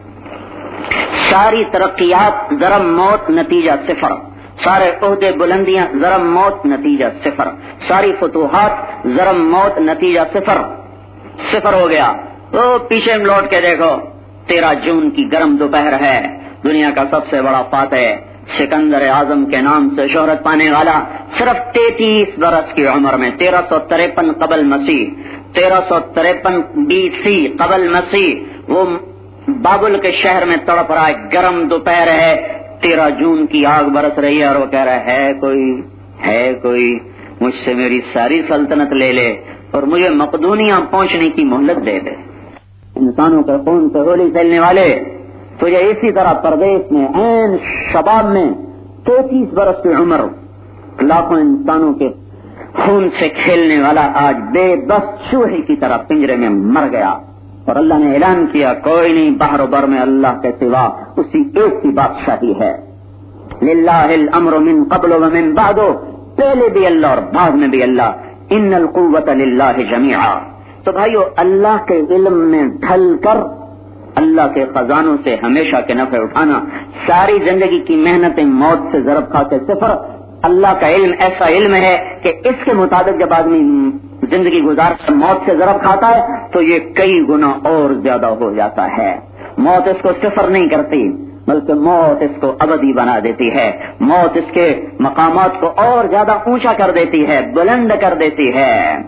ساری ترقیات ضرب موت, نتیجہ صفر. سارے عہدے, بلندیاں, ضرب موت, نتیجہ صفر. ساری فتوحات ضرب موت, نتیجہ صفر. صفر ہو گیا. تو پیچھے لوٹ کے دیکھو, تیرہ جون کی گرم دوپہر ہے, دنیا کا سب سے بڑا فاتح سکندر اعظم کے نام سے شہرت پانے والا, صرف تینتیس برس کی عمر میں, تیرہ سو تریپن قبل مسیح, تیرہ سو تریپن بی سی قبل مسیح, وہ بابل کے شہر میں تڑپ رہا ہے, گرم دوپہر ہے, تیرہ جون کی آگ برس رہی ہے, اور وہ کہہ رہا ہے کوئی ہے کوئی مجھ سے میری ساری سلطنت لے لے اور مجھے مقدونیہ پہنچنے کی مہلت دے دے. انسانوں کے خون سے ہولی کھیلنے والے, تجھے اسی طرح پردیش میں عین شباب میں تینتیس برس کی عمر لاکھوں انسانوں کے خون سے کھیلنے والا آج بے بس چوہے کی طرح پنجرے میں مر گیا, اور اللہ نے اعلان کیا کوئی نہیں بحر و بر میں اللہ کے سوا اسی ایک کی بادشاہی ہے. للہ الامر من قبل و من بعد, پہلے بھی اللہ اور بعد میں بھی اللہ. ان القوت للہ جمیعا. تو بھائیو, اللہ کے علم میں ڈھل کر اللہ کے خزانوں سے ہمیشہ کے نفع اٹھانا, ساری زندگی کی محنتیں موت سے ضرب کھا کے صفر. اللہ کا علم ایسا علم ہے کہ اس کے مطابق جب آدمی زندگی گزار موت سے ضرب کھاتا ہے تو یہ کئی گنا اور زیادہ ہو جاتا ہے. موت اس کو صفر نہیں کرتی, بلکہ موت اس کو ابدی بنا دیتی ہے. موت اس کے مقامات کو اور زیادہ اونچا کر دیتی ہے, بلند کر دیتی ہے.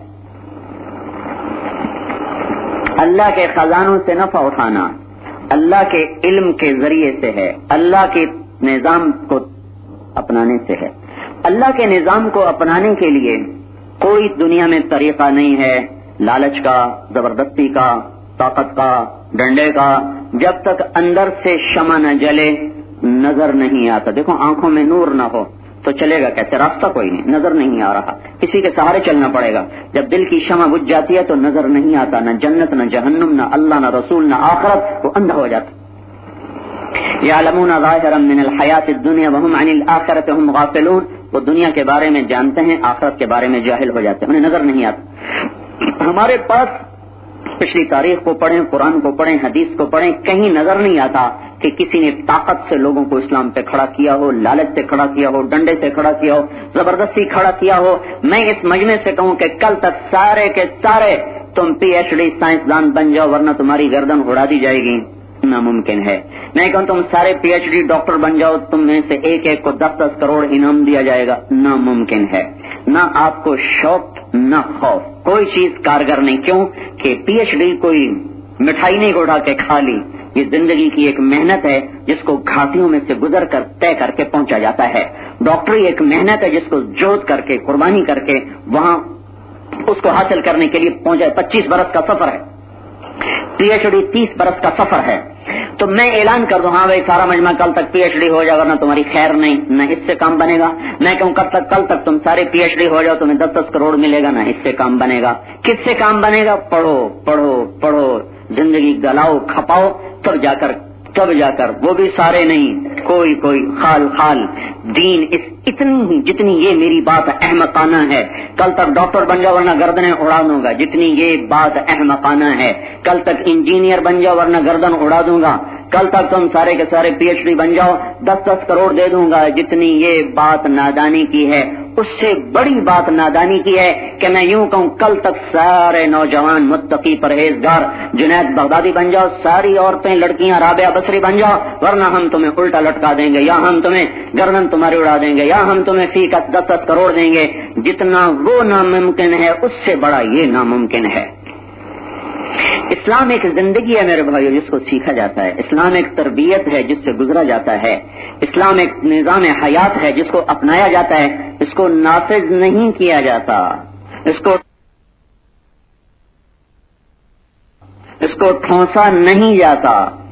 اللہ کے خزانوں سے نفع اٹھانا اللہ کے علم کے ذریعے سے ہے, اللہ کے نظام کو اپنانے سے ہے. اللہ کے نظام کو اپنانے کے لیے کوئی دنیا میں طریقہ نہیں ہے, لالچ کا, زبردستی کا, طاقت کا, ڈنڈے کا. جب تک اندر سے شمع نہ جلے نظر نہیں آتا. دیکھو آنکھوں میں نور نہ ہو تو چلے گا کیسے, راستہ کوئی نہیں, نظر نہیں آ رہا, کسی کے سہارے چلنا پڑے گا. جب دل کی شمع بجھ جاتی ہے تو نظر نہیں آتا, نہ جنت, نہ جہنم, نہ اللہ, نہ رسول, نہ آخرت, وہ اندھا ہو جاتا. یعلمون ظاہرا من الحیات الدنیا وهم عن الآخرۃ هم غافلون، وہ دنیا کے بارے میں جانتے ہیں، آخرت کے بارے میں جاہل ہو جاتے ہیں، انہیں نظر نہیں آتا۔ ہمارے پاس پچھلی تاریخ کو پڑھیں، قرآن کو پڑھیں، حدیث کو پڑھیں، کہیں نظر نہیں آتا کہ کسی نے طاقت سے لوگوں کو اسلام پہ کھڑا کیا ہو، لالچ سے کھڑا کیا ہو، ڈنڈے سے کھڑا کیا ہو، زبردستی کھڑا کیا ہو۔ میں اس مجمع سے کہوں کہ کل تک سارے کے سارے تم پی ایچ ڈی سائنسدان بن جاؤ ورنہ تمہاری گردن اڑا دی جائے گی، ناممکن ہے۔ میں کہوں تم سارے پی ایچ ڈی ڈاکٹر بن جاؤ، تم میں سے ایک ایک کو دس دس کروڑ انعام دیا جائے گا، ناممکن ہے۔ نہ آپ کو شوق نہ خوف، کوئی چیز کارگر نہیں۔ کیوں کہ پی ایچ ڈی کوئی مٹھائی نہیں اڑا کے کھا لی، یہ زندگی کی ایک محنت ہے جس کو گھاٹیوں میں سے گزر کر طے کر کے پہنچا جاتا ہے۔ ڈاکٹری ایک محنت ہے جس کو جوت کر کے قربانی کر کے وہاں اس کو حاصل کرنے کے لیے پہنچا، پچیس برس کا سفر ہے، پی ایچ ڈی تیس برس کا سفر ہے۔ تو میں اعلان کر دوں ہاں بھائی سارا مجمع کل تک پی ایچ ڈی ہو جائے گا، نہ تمہاری خیر نہیں، نہ اس سے کام بنے گا۔ میں کہوں کل تک کل تک تم سارے پی ایچ ڈی ہو جاؤ، تمہیں دس دس کروڑ ملے گا، نہ اس سے کام بنے گا۔ کس سے کام بنے گا؟ پڑھو پڑھو پڑھو، زندگی گلاؤ کھپاؤ، تب جا کر تب جا کر وہ بھی سارے نہیں، کوئی کوئی خال خال دین اس اتنی ہی جتنی یہ میری بات احمقانہ ہے، کل تک ڈاکٹر بن جاؤ ورنہ گردنیں اڑا دوں گا، جتنی یہ بات احمقانہ ہے، کل تک انجینئر بن جاؤ ورنہ گردن اڑا دوں گا، کل تک تم سارے کے سارے پی ایچ ڈی بن جاؤ دس دس کروڑ دے دوں گا، جتنی یہ بات نادانی کی ہے اس سے بڑی بات نادانی کی ہے کہ میں یوں کہوں کل تک سارے نوجوان متقی پرہیزگار جنید بغدادی بن جاؤ، ساری عورتیں لڑکیاں رابعہ بصری بن جاؤ ورنہ ہم تمہیں الٹا لٹکا دیں گے، یا ہم تمہیں گردن تمہاری اڑا دیں گے، یا ہم تمہیں فی کا دس دس کروڑ دیں گے۔ جتنا وہ ناممکن ہے اس سے بڑا یہ ناممکن ہے۔ اسلام ایک زندگی ہے میرے بھائیو جس کو سیکھا جاتا ہے، اسلام ایک تربیت ہے جس سے گزرا جاتا ہے، اسلام ایک نظام حیات ہے جس کو اپنایا جاتا ہے، اس کو نافذ نہیں کیا جاتا، اس کو اس کو ٹھونسا نہیں جاتا۔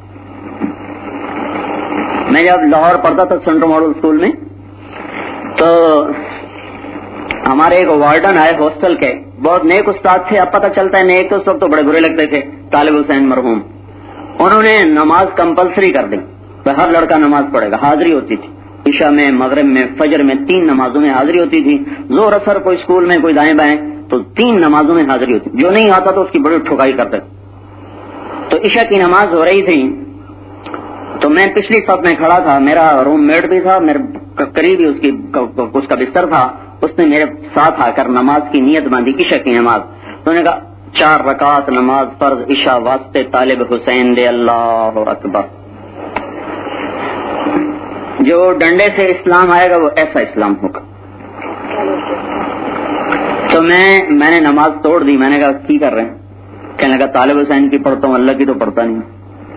میں جب لاہور پڑھتا تھا سینٹرل ماڈل اسکول میں تو ہمارے ایک وارڈن آئے ہاسٹل کے، بہت نیک استاد تھے، اب پتہ چلتا ہے نیک تو اس وقت تو بڑے برے لگتے تھے، طالب حسین مرحوم۔ انہوں نے نماز کمپلسری کر دی، تو ہر لڑکا نماز پڑھے گا، حاضری ہوتی تھی عشاء میں، مغرب میں، فجر میں، تین نمازوں میں حاضری ہوتی تھی، زور اثر کوئی اسکول میں کوئی دائیں بائیں تو تین نمازوں میں حاضری ہوتی، جو نہیں آتا تو اس کی بڑی ٹھکائی کرتے۔ تو عشاء کی نماز ہو رہی تھی تو میں پچھلی صف میں کھڑا تھا، میرا روم میٹ بھی تھا، میرے قریب ہی اس کی اس کا بستر تھا، اس نے میرے ساتھ آ کر نماز کی نیت باندھی، عشاء کی نماز۔ تو نے کہا چار رکعت نماز فرض عشاء واسطے طالب حسین دے، اللہ اکبر۔ جو ڈنڈے سے اسلام آئے گا وہ ایسا اسلام ہوگا۔ تو میں میں نے نماز توڑ دی، میں نے کہا کی کر رہے ہیں؟ کہنے لگا طالب حسین کی پڑھتا ہوں، اللہ کی تو پڑھتا نہیں۔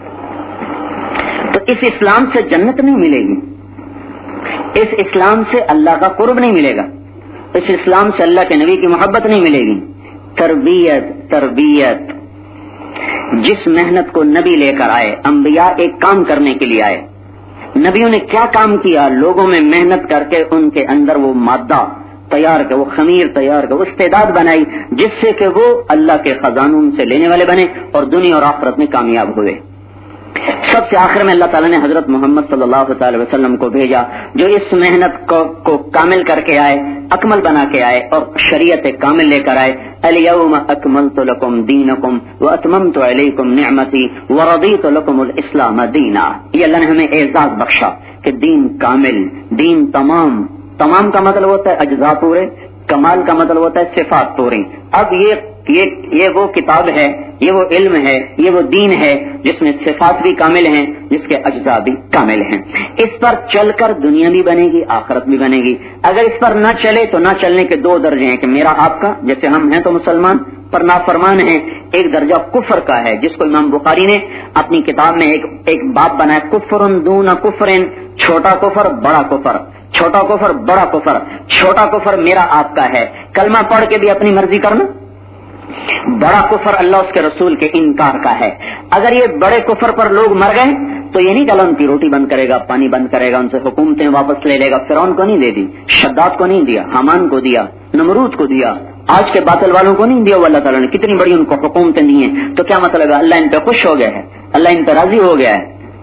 تو اس اسلام سے جنت نہیں ملے گی، اس اسلام سے اللہ کا قرب نہیں ملے گا، اس اسلام سے اللہ کے نبی کی محبت نہیں ملے گی۔ تربیت تربیت جس محنت کو نبی لے کر آئے، انبیاء ایک کام کرنے کے لیے آئے، نبیوں نے کیا کام کیا؟ لوگوں میں محنت کر کے ان کے اندر وہ مادہ تیار کر، وہ خمیر تیار کر، وہ استعداد بنائی جس سے کہ وہ اللہ کے خزانوں سے لینے والے بنے اور دنیا اور آخرت میں کامیاب ہوئے۔ سب سے آخر میں اللہ تعالیٰ نے حضرت محمد صلی اللہ تعالی وسلم کو بھیجا جو اس محنت کو, کو کامل کر کے آئے، اکمل بنا کے آئے اور شریعت کامل لے کر آئے۔ الیوم اکملت لکم دینکم واتممت علیکم نعمتی ورضیت لکم الاسلام دینا۔ یہ اللہ نے ہمیں اعزاز بخشا کہ دین کامل، دین تمام۔ تمام کا مطلب ہوتا ہے اجزاء پورے، کمال کا مطلب ہوتا ہے صفات پوری۔ اب یہ یہ یہ وہ کتاب ہے، یہ وہ علم ہے، یہ وہ دین ہے جس میں صفات بھی کامل ہیں، جس کے اجزاء بھی کامل ہیں۔ اس پر چل کر دنیا بھی بنے گی، آخرت بھی بنے گی۔ اگر اس پر نہ چلے تو نہ چلنے کے دو درجے ہیں کہ میرا آپ کا، جیسے ہم ہیں تو مسلمان پر نافرمان ہیں، ایک درجہ کفر کا ہے جس کو امام بخاری نے اپنی کتاب میں ایک ایک باب بنایا، کفر دون کفر، چھوٹا کفر بڑا کفر، چھوٹا کفر بڑا کفر۔ چھوٹا کفر میرا آپ کا ہے، کلمہ پڑھ کے بھی اپنی مرضی کرنا، بڑا کفر اللہ اس کے رسول کے انکار کا ہے۔ اگر یہ بڑے کفر پر لوگ مر گئے تو یہ نہیں کہ اللہ ان کی روٹی بند کرے گا، پانی بند کرے گا، ان سے حکومتیں واپس لے لے گا۔ فرعون کو نہیں دے دی، شداد کو نہیں دیا، حامان کو دیا، نمرود کو دیا، آج کے باطل والوں کو نہیں دیا، وہ اللہ تعالیٰ نے کتنی بڑی ان کو حکومتیں دی ہیں۔ تو کیا مطلب ہے؟ اللہ ان پہ خوش ہو گیا ہے، اللہ ان پہ راضی ہو گیا ہے۔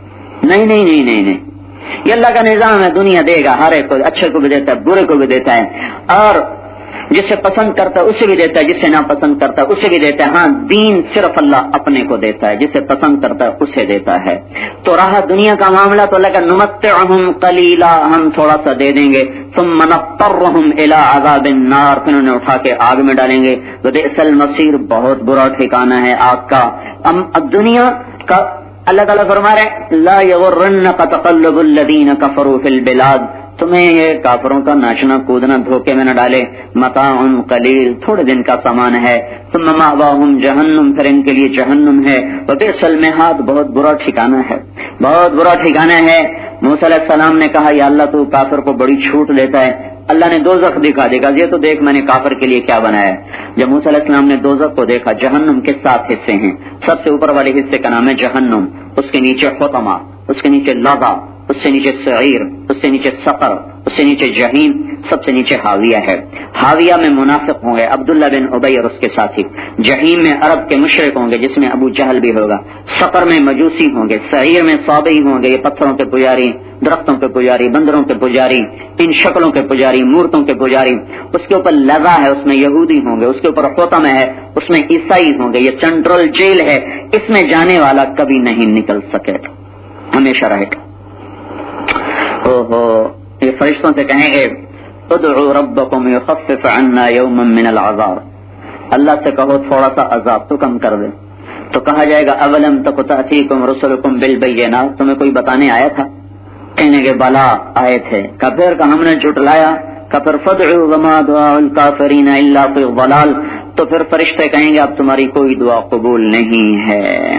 نہیں نہیں نہیں نہیں نہیں یہ اللہ کا نظام ہے. دنیا دے گا ہر ایک کو, اچھے کو بھی دیتا ہے, برے کو بھی دیتا ہے, اور جسے پسند کرتا ہے اسے بھی دیتا ہے, جسے ناپسند کرتا ہے اسے بھی دیتا ہے. ہاں دین صرف اللہ اپنے کو دیتا ہے, جسے پسند کرتا ہے اسے دیتا ہے. تو رہا دنیا کا معاملہ تو اللہ کا نمتعہم قلیلا, ہم تھوڑا سا دے دیں گے, ثم نضطرہم الی عذاب النار, پھر انہیں اٹھا کے آگ میں ڈالیں گے. وبئس المصیر, بہت برا ٹھکانہ ہے آگ کا. اب دنیا کا اللہ تعالیٰ فرما رہے ہیں لا یغرنک تقلب الذین کفروا فی البلاد, تمہیں یہ کافروں کا ناچنا کودنا دھوکے میں نہ ڈالے. متاع قلیل, تھوڑے دن کا سامان ہے. ثم مأواہم جہنم, پھر ان کے لیے جہنم ہے. وبئس المہاد, بہت برا ٹھکانہ ہے, بہت برا ٹھکانہ ہے. موسیٰ علیہ السلام نے کہا یا اللہ تو کافر کو بڑی چھوٹ دیتا ہے. اللہ نے دوزخ دکھا دے گا, یہ تو دیکھ میں نے کافر کے لیے کیا بنایا ہے. جب موسیٰ علیہ السلام نے دوزخ کو دیکھا, جہنم کے سات حصے ہیں, سب سے اوپر والے حصے کا نام ہے جہنم, اس کے نیچے حطمہ, اس کے نیچے لظہ, اس سے نیچے سعیر, اس سے نیچے سقر, اس سے نیچے جہیم, سب سے نیچے حاویہ ہے. حاویہ میں منافق ہوں گے عبداللہ بن ابی اور اس کے ساتھی. جہیم میں عرب کے مشرک ہوں گے جس میں ابو جہل بھی ہوگا. سقر میں مجوسی ہوں گے. سعیر میں صابئی ہوں گے, یہ پتھروں کے پجاری, درختوں کے پجاری, بندروں کے پجاری, ان شکلوں کے پجاری, مورتوں کے پجاری. اس کے اوپر لظہ ہے, اس میں یہودی ہوں گے. اس کے اوپر حطمہ ہے, اس میں عیسائی ہوں گے. یہ سینٹرل جیل ہے, اس میں جانے والا کبھی نہیں نکل سکے, ہمیشہ رہے گا. اوہو, یہ فرشتوں سے کہیں گے ادعوا ربکم یخفف عنا یوما من العذاب, اللہ سے کہو تھوڑا سا عذاب تو کم کر دے. تو کہا جائے گا اولم تک تأتیکم رسلکم بالبینات, تمہیں کوئی بتانے آیا تھا؟ کہنے کے بلا آئے تھے. کفر کا ہم نے جھٹلایا. کفر فدعوا وما دعاء الکافرین الا فی ضلال, تو پھر فرشتے کہیں گے اب تمہاری کوئی دعا قبول نہیں ہے.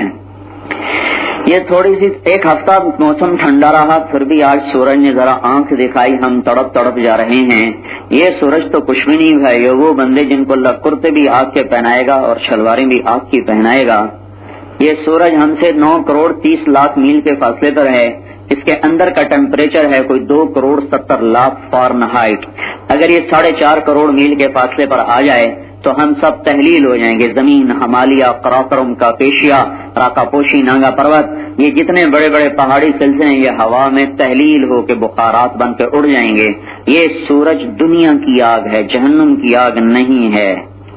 یہ تھوڑی سی ایک ہفتہ موسم ٹھنڈا رہا, پھر بھی آج سورج نے ذرا آنکھ دکھائی, ہم تڑپ تڑپ جا رہے ہیں. یہ سورج تو کچھ بھی نہیں ہے, یہ وہ بندے جن کو اللہ کرتے بھی آگ کے پہنائے گا اور شلواریں بھی آگ کی پہنائے گا. یہ سورج ہم سے نو کروڑ تیس لاکھ میل کے فاصلے پر ہے. اس کے اندر کا ٹیمپریچر ہے کوئی دو کروڑ ستر لاکھ فارنہائٹ. اگر یہ ساڑھے چار کروڑ میل کے فاصلے پر آ جائے تو ہم سب تحلیل ہو جائیں گے. زمین, ہمالیہ, قراقرم کا پیشیا, راکا پوشی, ناگا پروت, یہ جتنے بڑے بڑے پہاڑی سلسلے ہیں یہ ہوا میں تحلیل ہو کے بخارات بن کے اڑ جائیں گے. یہ سورج دنیا کی آگ ہے, جہنم کی آگ نہیں ہے.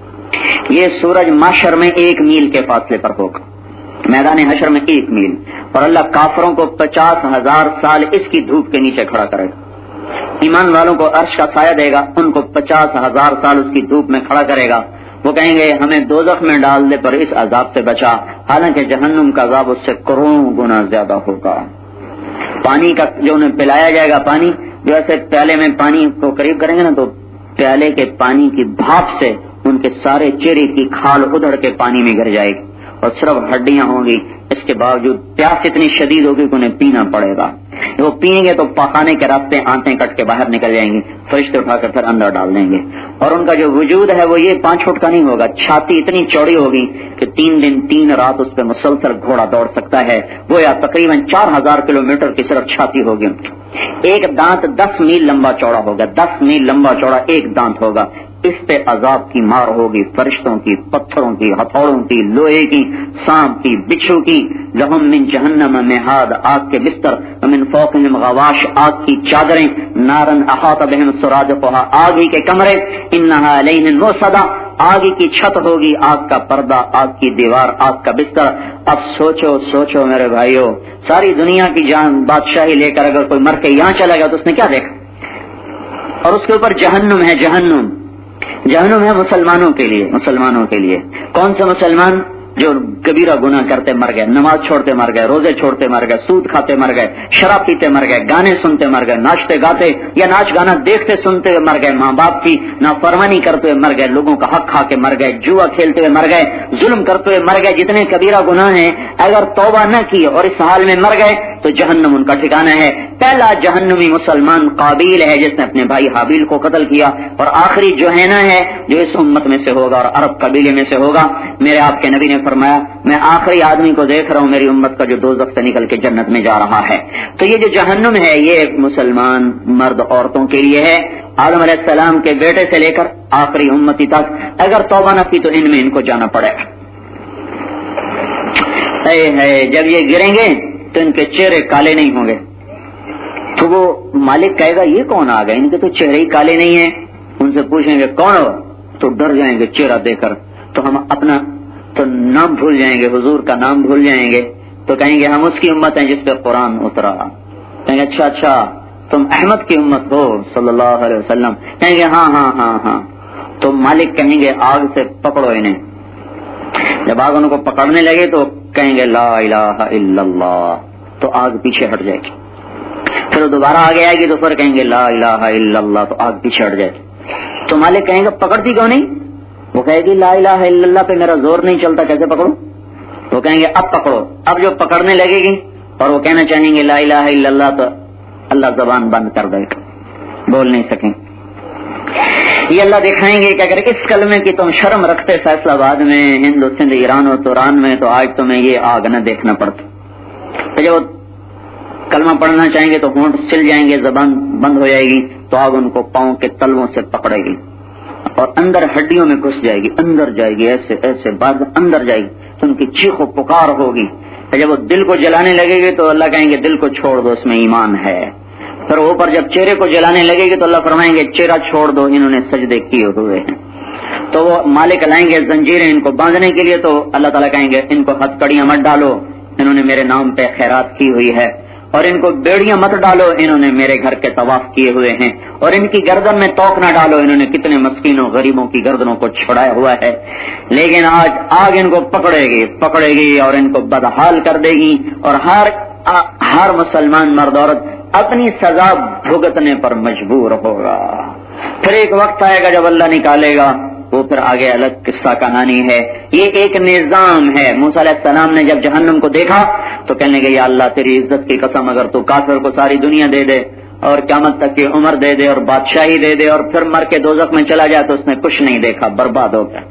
یہ سورج محشر میں ایک میل کے فاصلے پر ہوگا, میدان حشر میں ایک میل, اور اللہ کافروں کو پچاس ہزار سال اس کی دھوپ کے نیچے کھڑا کرے گا. ایمان والوں کو عرش کا سایہ دے گا, ان کو پچاس ہزار سال اس کی دھوپ میں کھڑا کرے گا. وہ کہیں گے ہمیں دوزخ میں ڈال دے پر اس عذاب سے بچا, حالانکہ جہنم کا عذاب اس سے کروڑوں گنا زیادہ ہوگا. پانی کا جو انہیں پلایا جائے گا, پانی جو ایسے پیالے میں پانی کو قریب کریں گے نا, تو پیالے کے پانی کی بھاپ سے ان کے سارے چہرے کی کھال ادھڑ کے پانی میں گر جائے گی, اور صرف ہڈیاں ہوں گی. اس کے باوجود پیاس اتنی شدید ہوگی کہ انہیں پینا پڑے گا. وہ پئیں گے تو پخانے کے راستے آنتیں کٹ کے باہر نکل جائیں گی, فرشتے اٹھا کر پھر اندر ڈال دیں گے. اور ان کا جو وجود ہے وہ یہ پانچ فٹ کا نہیں ہوگا, چھاتی اتنی چوڑی ہوگی کہ تین دن تین رات اس پہ مسلسل گھوڑا دوڑ سکتا ہے. وہ یا تقریباً چار ہزار کلو میٹر کی صرف چھاتی ہوگی. ایک دانت دس میل لمبا چوڑا ہوگا, دس میل لمبا چوڑا ایک دانت ہوگا. اس پہ عذاب کی مار ہوگی, فرشتوں کی, پتھروں کی, ہتھوڑوں کی, لوہے کی, سانپ کی, بچھو کی. لہم من جہنم مہاد, آگ کے بستر, ومن فوقہم غواش, آگ کی چادریں, نارن احاط بہم سرادقها, آگ ہی کے کمرے, انہا علیہم موصدا, آگ کی چھت ہوگی, آگ کا پردہ, آگ کی دیوار, آگ کا بستر. اب سوچو سوچو میرے بھائیو, ساری دنیا کی جان بادشاہی لے کر اگر کوئی مر کے یہاں چلا گیا تو اس نے کیا دیکھا؟ اور اس کے اوپر جہنم ہے, جہنم جہنم ہے مسلمانوں کے لیے. مسلمانوں کے لیے کون سے مسلمان؟ جو کبیرہ گناہ کرتے مر گئے, نماز چھوڑتے مر گئے, روزے چھوڑتے مر گئے, سود کھاتے مر گئے, شراب پیتے مر گئے, گانے سنتے مر گئے, ناچتے گاتے یا ناچ گانا دیکھتے سنتے ہوئے مر گئے, ماں باپ کی نافرمانی کرتے ہوئے مر گئے, لوگوں کا حق کھا کے مر گئے, جوا کھیلتے ہوئے مر گئے, ظلم کرتے ہوئے مر گئے. جتنے کبیرہ گناہ ہیں اگر توبہ نہ کی اور اس حال میں مر گئے تو جہنم ان کا ٹھکانہ ہے. پہلا جہنمی مسلمان قابیل ہے جس نے اپنے بھائی حابیل کو قتل کیا, اور آخری جوہینہ ہے جو اس امت میں سے ہوگا اور عرب قبیلے میں سے ہوگا. میرے آپ کے نبی نے فرمایا میں آخری آدمی کو دیکھ رہا ہوں میری امت کا جو دوزخ سے نکل کے جنت میں جا رہا ہے. تو یہ جو جہنم ہے یہ مسلمان مرد عورتوں کے لیے ہے. آدم علیہ السلام کے بیٹے سے لے کر آخری امتی تک اگر توبہ نہ کی تو ان میں ان کو جانا پڑے گا. جب یہ گریں گے تو ان کے چہرے کالے نہیں ہوں گے. تو وہ مالک کہے گا یہ کون آ گئے, ان کے تو چہرے ہی کالے نہیں ہیں. ان سے پوچھیں گے کون ہو, تو ڈر جائیں گے چہرہ دے کر, تو ہم اپنا تو نام بھول جائیں گے, حضور کا نام بھول جائیں گے. تو کہیں گے ہم اس کی امت ہیں جس پہ قرآن اترا. کہیں گے اچھا اچھا تم احمد کی امت ہو صلی اللہ علیہ وسلم. کہیں گے ہاں ہاں ہاں ہاں. تو مالک کہیں گے آگ سے پکڑو انہیں. جب آگ ان کو پکڑنے لگے تو کہیں گے لا الہ الا اللہ, تو آگ پیچھے ہٹ جائے گی. پھر وہ دوبارہ آگے آئے گی تو پھر کہیں گے لا الہ الا اللہ, تو آگ پیچھے ہٹ جائے گی. تو مالک کہیں گے پکڑتی کیوں نہیں؟ وہ کہے گی لا الہ الا اللہ پہ میرا زور نہیں چلتا, کیسے پکڑوں؟ تو کہیں گے اب پکڑو. اب جو پکڑنے لگے گی اور وہ کہنا چاہیں گے لا الہ الا اللہ, تو اللہ زبان بند کر دے گا, بول نہیں سکیں. یہ اللہ دکھائیں گے کہ اگر اس کلمے کی تم شرم رکھتے فیصلہ آباد میں, ہند و سندھ, ایران و توران میں, تو آج تمہیں یہ آگ نہ دیکھنا پڑتا. تو جب کلمہ پڑھنا چاہیں گے تو ہونٹ سل جائیں گے, زبان بند ہو جائے گی, تو آگ ان کو پاؤں کے تلووں سے پکڑے گی اور اندر ہڈیوں میں گھس جائے گی, اندر جائے گی, ایسے ایسے بعد اندر جائے گی, تو ان کی چیخ و پکار ہوگی. جب وہ دل کو جلانے لگے گی تو اللہ کہیں گے دل کو چھوڑ دو, اس میں ایمان ہے. پھر اوپر جب چہرے کو جلانے لگے گی تو اللہ فرمائیں گے چہرہ چھوڑ دو, انہوں نے سجدے کیے ہوئے ہیں. تو وہ مالک لائیں گے زنجیریں ان کو باندھنے کے لیے, تو اللہ تعالیٰ کہیں گے ان کو ہتھ کڑیاں مت ڈالو, انہوں نے میرے نام پہ خیرات کی ہوئی ہے. اور ان کو بیڑیاں مت ڈالو, انہوں نے میرے گھر کے طواف کیے ہوئے ہیں. اور ان کی گردن میں توق نہ ڈالو, انہوں نے کتنے مسکینوں غریبوں کی گردنوں کو چھڑایا ہوا ہے. لیکن آج آگ ان کو پکڑے گی پکڑے گی اور ان کو بدحال کر دے گی, اور ہر ہر مسلمان مرد عورت اپنی سزا بھگتنے پر مجبور ہوگا. پھر ایک وقت آئے گا جب اللہ نکالے گا, وہ پھر آگے الگ قصہ کہانی ہے. یہ ایک نظام ہے. موسیٰ علیہ السلام نے جب جہنم کو دیکھا تو کہنے لگے یا اللہ تیری عزت کی قسم, اگر تو کافر کو ساری دنیا دے دے اور قیامت تک کی عمر دے دے اور بادشاہی دے دے اور پھر مر کے دوزخ میں چلا جائے, تو اس نے کچھ نہیں دیکھا, برباد ہو گیا.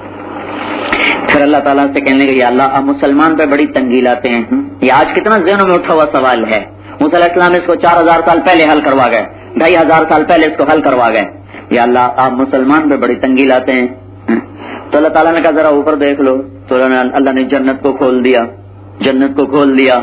پھر اللہ تعالیٰ سے کہنے لگے یا اللہ آپ مسلمان پہ بڑی تنگی لاتے ہیں. یہ آج کتنا ذہنوں میں اٹھا ہوا سوال ہے. موسیٰ علیہ السلام اس کو چار ہزار سال پہلے حل کروا گئے, ڈھائی ہزار سال پہلے اس کو حل کروا گئے. یا اللہ آپ مسلمان پہ بڑی تنگی لاتے ہیں. تو اللہ تعالیٰ نے کہا ذرا اوپر دیکھ لو. تو اللہ نے جنت کو کھول دیا, جنت کو کھول دیا.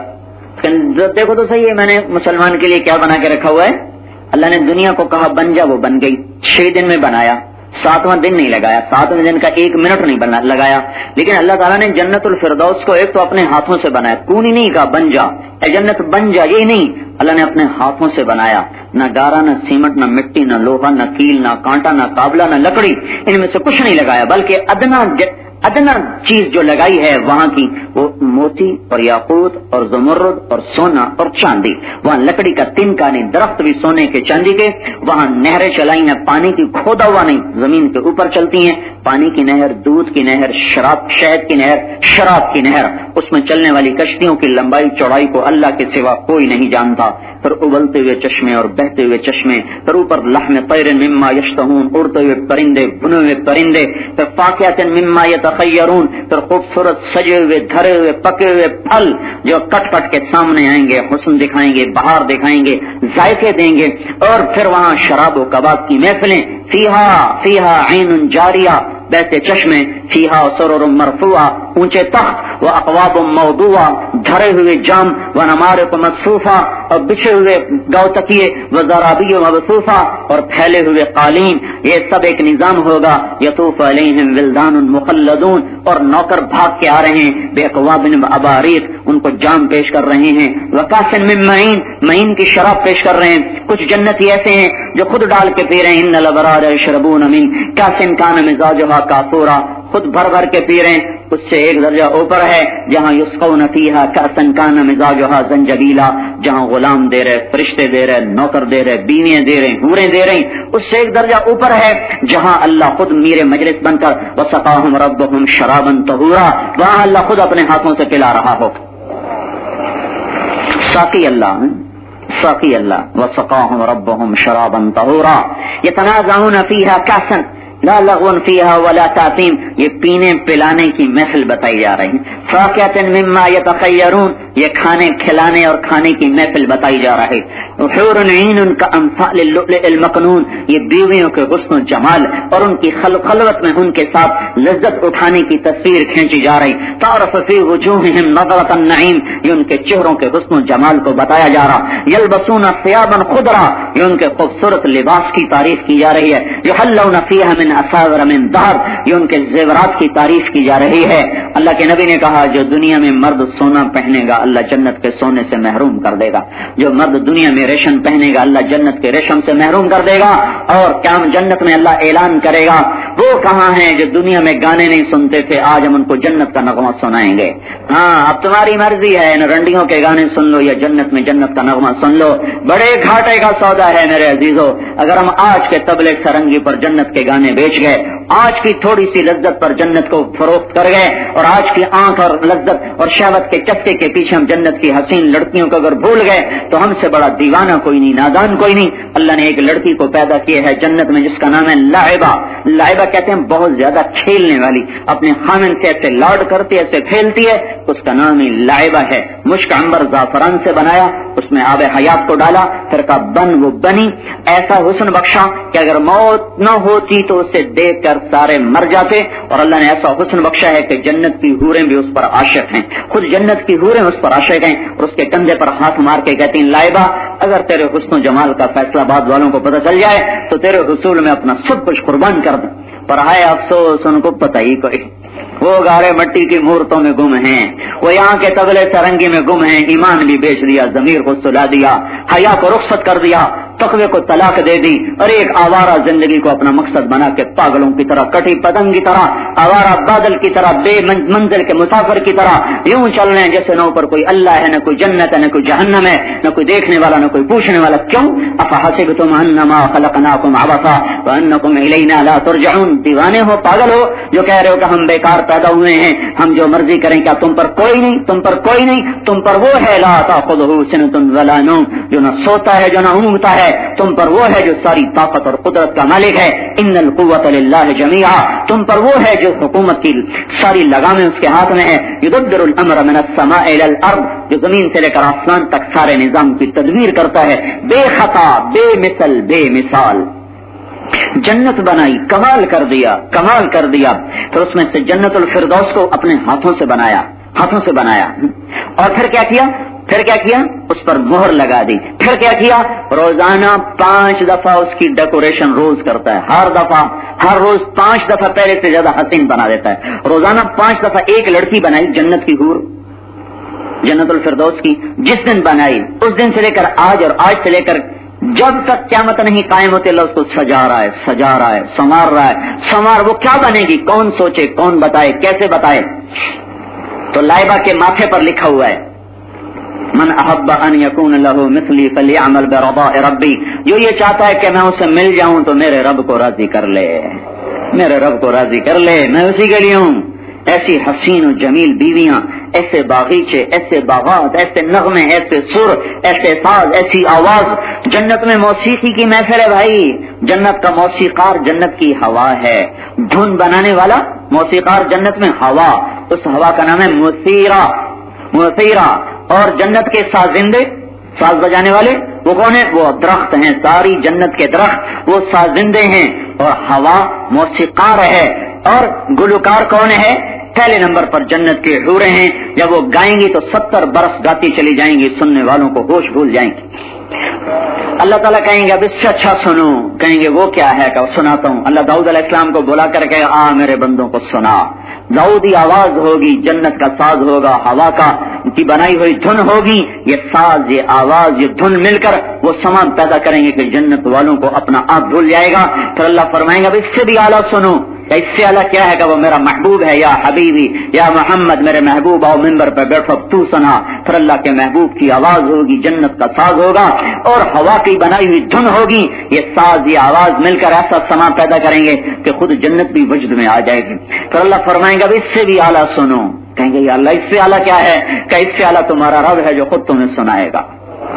دیکھو تو صحیح ہے میں نے مسلمان کے لیے کیا بنا کے رکھا ہوا ہے. اللہ نے دنیا کو کہا بن جا, وہ بن گئی. چھ دن میں بنایا, ساتواں دن نہیں لگایا, ساتویں دن کا ایک منٹ نہیں بنا لگایا. لیکن اللہ تعالیٰ نے جنت الفردوس کو ایک تو اپنے ہاتھوں سے بنایا, کون ہی نہیں کہا بن جا اے جنت بن جا, یہ نہیں, اللہ نے اپنے ہاتھوں سے بنایا. نہ گارا, نہ سیمنٹ, نہ مٹی, نہ لوہا, نہ کیل, نہ کانٹا, نہ قابلہ, نہ لکڑی, ان میں سے کچھ نہیں لگایا. بلکہ ادنا ادنا چیز جو لگائی ہے وہاں کی وہ موتی اور یاقوت اور زمرد اور سونا اور چاندی. وہاں لکڑی کا تنکا نہیں, درخت بھی سونے کے چاندی کے. وہاں نہریں چلائی ہیں, پانی کی کھودا ہوا نہیں, زمین کے اوپر چلتی ہیں. پانی کی نہر, دودھ کی نہر, شراب شہد کی نہر, شراب کی نہر. اس میں چلنے والی کشتیوں کی لمبائی چوڑائی کو اللہ کے سوا کوئی نہیں جانتا. پھر ابلتے ہوئے چشمے اور بہتے ہوئے چشمے, پھر اوپر لحم طیر مما یشتہون, اڑتے ہوئے پرندے, بنے ہوئے پرندے, پھر فاکہۃ مما یتخیرون, پھر خوبصورت سجے ہوئے دھرے ہوئے پکے ہوئے پھل جو کٹ کٹ کے سامنے آئیں گے, حسن دکھائیں گے, بہار دکھائیں گے, ذائقے دیں گے. اور پھر وہاں شراب و کباب کی محفلیں, فیہا فیہا عین جاریہ, بہتے چشمے, فیہا سرر مرفوعہ, اونچے تخت, و اقواب موضوعہ, دھرے ہوئے جام, و نمارق مصفوفہ, اور بچھے ہوئے گاؤ تکیے, و زرابی مبثوثہ, اور پھیلے ہوئے قالین. یہ سب ایک نظام ہوگا. یطوف علیہم ولدان مخلدون, اور نوکر بھاگ کے آ رہے ہیں, بے اقواب اباریق, ان کو جام پیش کر رہے ہیں, وکاس من معین, معین کی شراب پیش کر رہے ہیں. کچھ جنتی ایسے ہیں جو خود ڈال کے پی رہے ہیں, ان الابرار یشربون من کاس کان مزاجها کافورا, خود بھر بھر کے پی رہے ہیں. اس سے ایک درجہ اوپر ہے جہاں یسقون فیہا کاسا کان مزاجها زنجبیلا, جہاں غلام دے رہے, فرشتے دے رہے, نوکر دے رہے, بیویاں دے رہے, حوریں دے رہی. اس سے ایک درجہ اوپر ہے جہاں اللہ خود میر مجلس بن کر وسقاہم ربہم شرابا طہورا, وہاں اللہ خود اپنے ہاتھوں سے پلا رہا ہو. ساقی اللہ, ساقی اللہ, وسقاہم ربہم شرابا طہورا, یتنازعون فیہا کاسا لا لغو فیہا ولا تاثیم. یہ پینے پلانے کی محفل بتائی جا رہی ہے. فاکہۃ مما یتخیرون, یہ کھانے کھلانے اور کھانے کی محفل بتائی جا رہی ہے. حور عین ان کا امثال اللؤلؤ المکنون، یہ بیویوں کے حسن و جمال اور ان کی خلوت میں ان کے ساتھ لذت اٹھانے کی تصویر کھینچی جا رہی. تعرف فی وجوہہم نظرۃ النعیم، یہ ان کے چہروں کے حسن و جمال کو بتایا جا رہا. یلبسون ثیابا خضرا، یہ ان کے خوبصورت لباس کی تعریف کی جا رہی ہے. یحلون فیہا من اساور من ذہب، یہ ان کے زیورات کی تعریف کی جا رہی ہے. اللہ کے نبی نے کہا جو دنیا میں مرد سونا پہنے گا اللہ جنت کے سونے سے محروم کر دے گا، جو مرد دنیا میں ریشم پہنے گا اللہ جنت کے ریشم سے محروم کر دے گا. اور کیا جنت میں اللہ اعلان کرے گا وہ کہاں ہیں جو دنیا میں گانے نہیں سنتے تھے، آج ہم ان کو جنت کا نغمہ سنائیں گے. ہاں اب تمہاری مرضی ہے، ان رنڈیوں کے گانے سن لو یا جنت میں جنت کا نغمہ سن لو. بڑے گھاٹے کا سودا ہے میرے عزیزو اگر ہم آج کے طبلے سرنگی پر جنت کے گانے بیچ گئے، آج کی تھوڑی سی لذت پر جنت کو فروخت کر گئے، اور آج کی آنکھ اور لذت اور شہوت کے چسکے کے پیچھے ہم جنت کی حسین لڑکیوں کو اگر بھول گئے تو ہم سے بڑا دیوانہ کوئی نہیں، نادان کوئی نہیں. اللہ نے ایک لڑکی کو پیدا کیا ہے جنت میں جس کا نام ہے لائبہ. لائبہ کہتے ہیں بہت زیادہ کھیلنے والی، اپنے خامن سے ایسے لاڈ کرتی ایسے کھیلتی ہے، اس کا نام ہی لائبہ ہے. مشک عنبر زعفران سے بنایا، اس میں آب حیات کو ڈالا، پھر کا بن وہ بنی، ایسا حسن بخشا کہ اگر موت نہ ہوتی تو اسے دیکھ کر سارے مر جاتے. اور اللہ نے ایسا حسن بخشا ہے کہ جنت کی حوریں بھی اس پر عاشق ہیں، خود جنت کی حوریں اس پر عاشق ہیں، اور اس کے کندھے پر ہاتھ مار کے کہتی ہیں لائبہ اگر تیرے حسن و جمال کا فیصلہ آباد والوں کو پتہ چل جائے تو تیرے حصول میں اپنا سب کچھ قربان کر دیں. پر ہے افسوس ان کو پتہ ہی کوئی، وہ گارے مٹی کی مورتوں میں گم ہیں، وہ یہاں کے طبلے سرنگی میں گم ہیں. ایمان بھی بیچ دیا، ضمیر کو سلا دیا، حیا کو رخصت کر دیا، تقوی کو طلاق دے دی، اور ایک آوارہ زندگی کو اپنا مقصد بنا کے پاگلوں کی طرح، کٹی پتنگ کی طرح، آوارہ بادل کی طرح، بے منزل کے مسافر کی طرح یوں چل رہے ہیں جیسے نہ اوپر کوئی اللہ ہے، نہ کوئی جنت ہے، نہ کوئی جہنم ہے، نہ کوئی دیکھنے والا، نہ کوئی پوچھنے والا. کیوں؟ افحسبتم انما خلقناکم عبثا وانکم الینا لا ترجعون. دیوانے ہو، پاگل ہو جو کہہ رہے ہو کہ ہم بیکار پیدا ہوئے ہیں، ہم جو مرضی کریں، کیا تم پر کوئی نہیں، تم پر کوئی نہیں، تم پر وہ ہے لا تاخذہ سنۃ ولا نوم، جو نہ سوتا ہے جو نہ اونگتا ہے، تم پر وہ ہے جو ساری طاقت اور قدرت کا مالک ہے. ان القوۃ للہ جمیعا، تم پر وہ ہے جو حکومت کی ساری لگامیں اس کے ہاتھ میں ہے. یدبر الامر من السماء الى الارض، جو زمین سے لے کر آسمان تک سارے نظام کی تدبیر کرتا ہے، بے خطا، بے مثل، بے مثال. جنت بنائی، کمال کر دیا، کمال کر دیا. پھر اس میں سے جنت الفردوس کو اپنے ہاتھوں سے بنایا، ہاتھوں سے بنایا. اور پھر کیا کیا؟ پھر کیا کیا؟ اس پر مہر لگا دی. پھر کیا کیا؟ روزانہ پانچ دفعہ اس کی ڈیکوریشن روز کرتا ہے، ہر دفعہ، ہر روز پانچ دفعہ پہلے سے زیادہ حسین بنا دیتا ہے. روزانہ پانچ دفعہ ایک لڑکی بنائی جنت کی حور، جنت الفردوس کی. جس دن بنائی اس دن سے لے کر آج، اور آج سے لے کر جب تک قیامت نہیں قائم ہوتے اللہ اس کو سجا رہا ہے، سجا رہا ہے، سنوار رہا ہے. سنوار وہ کیا بنے گی، کون سوچے، کون بتائے، کیسے بتائے؟ تو لائبہ کے ماتھے پر لکھا ہوا ہے من احب ان یکون له مثلی فلیعمل برضاء ربی، جو یہ چاہتا ہے کہ میں اسے مل جاؤں تو میرے رب کو راضی کر لے، میرے رب کو راضی کر لے، میں اسی کے لیے ہوں. ایسی حسین و جمیل بیویاں، ایسے باغیچے، ایسے باغات، ایسے نغمے، ایسے سر، ایسے ساز، ایسی آواز. جنت میں موسیقی کی محفل ہے بھائی. جنت کا موسیقار جنت کی ہوا ہے، دھن بنانے والا موسیقار جنت میں ہوا، اس ہوا کا نام ہے مثیرہ، مثیرہ. اور جنت کے سازندے، ساز بجانے والے وہ کون ہیں؟ وہ درخت ہیں، ساری جنت کے درخت وہ سازندے ہیں. اور ہوا موسیقار ہے. اور گلوکار کون ہے؟ پہلے نمبر پر جنت کے حوریں ہیں. جب وہ گائیں گی تو ستر برس گاتی چلی جائیں گی، سننے والوں کو ہوش بھول جائیں گی. اللہ تعالیٰ کہیں گے اب اس سے اچھا سنو. کہیں گے وہ کیا ہے؟ کہ سناتا ہوں. اللہ داؤد علیہ السلام کو بلا کر کے آ میرے بندوں کو سنا. داؤدی آواز ہوگی، جنت کا ساز ہوگا، ہوا کا کی بنائی ہوئی دھن ہوگی. یہ ساز، یہ آواز، یہ دھن مل کر وہ سامان پیدا کریں گے کہ جنت والوں کو اپنا آپ بھول جائے گا. پھر اللہ فرمائیں گے اب اس سے بھی اعلیٰ سنو. کہ اس سے اعلیٰ کیا ہے؟ کہ وہ میرا محبوب ہے، یا حبیبی یا محمد، میرے محبوب آؤ ممبر پہ بیٹھو تو سنا. پھر اللہ کے محبوب کی آواز ہوگی، جنت کا ساز ہوگا اور ہوا کی بنائی ہوئی دھن ہوگی. یہ ساز، یہ آواز مل کر ایسا سما پیدا کریں گے کہ خود جنت بھی وجود میں آ جائے گی. پھر اللہ فرمائیں گے اب اس سے بھی اعلیٰ سنو. کہیں گے یا اللہ اس سے اعلیٰ کیا ہے؟ کہ اس سے اعلیٰ تمہارا رب ہے جو خود تمہیں سنائے گا.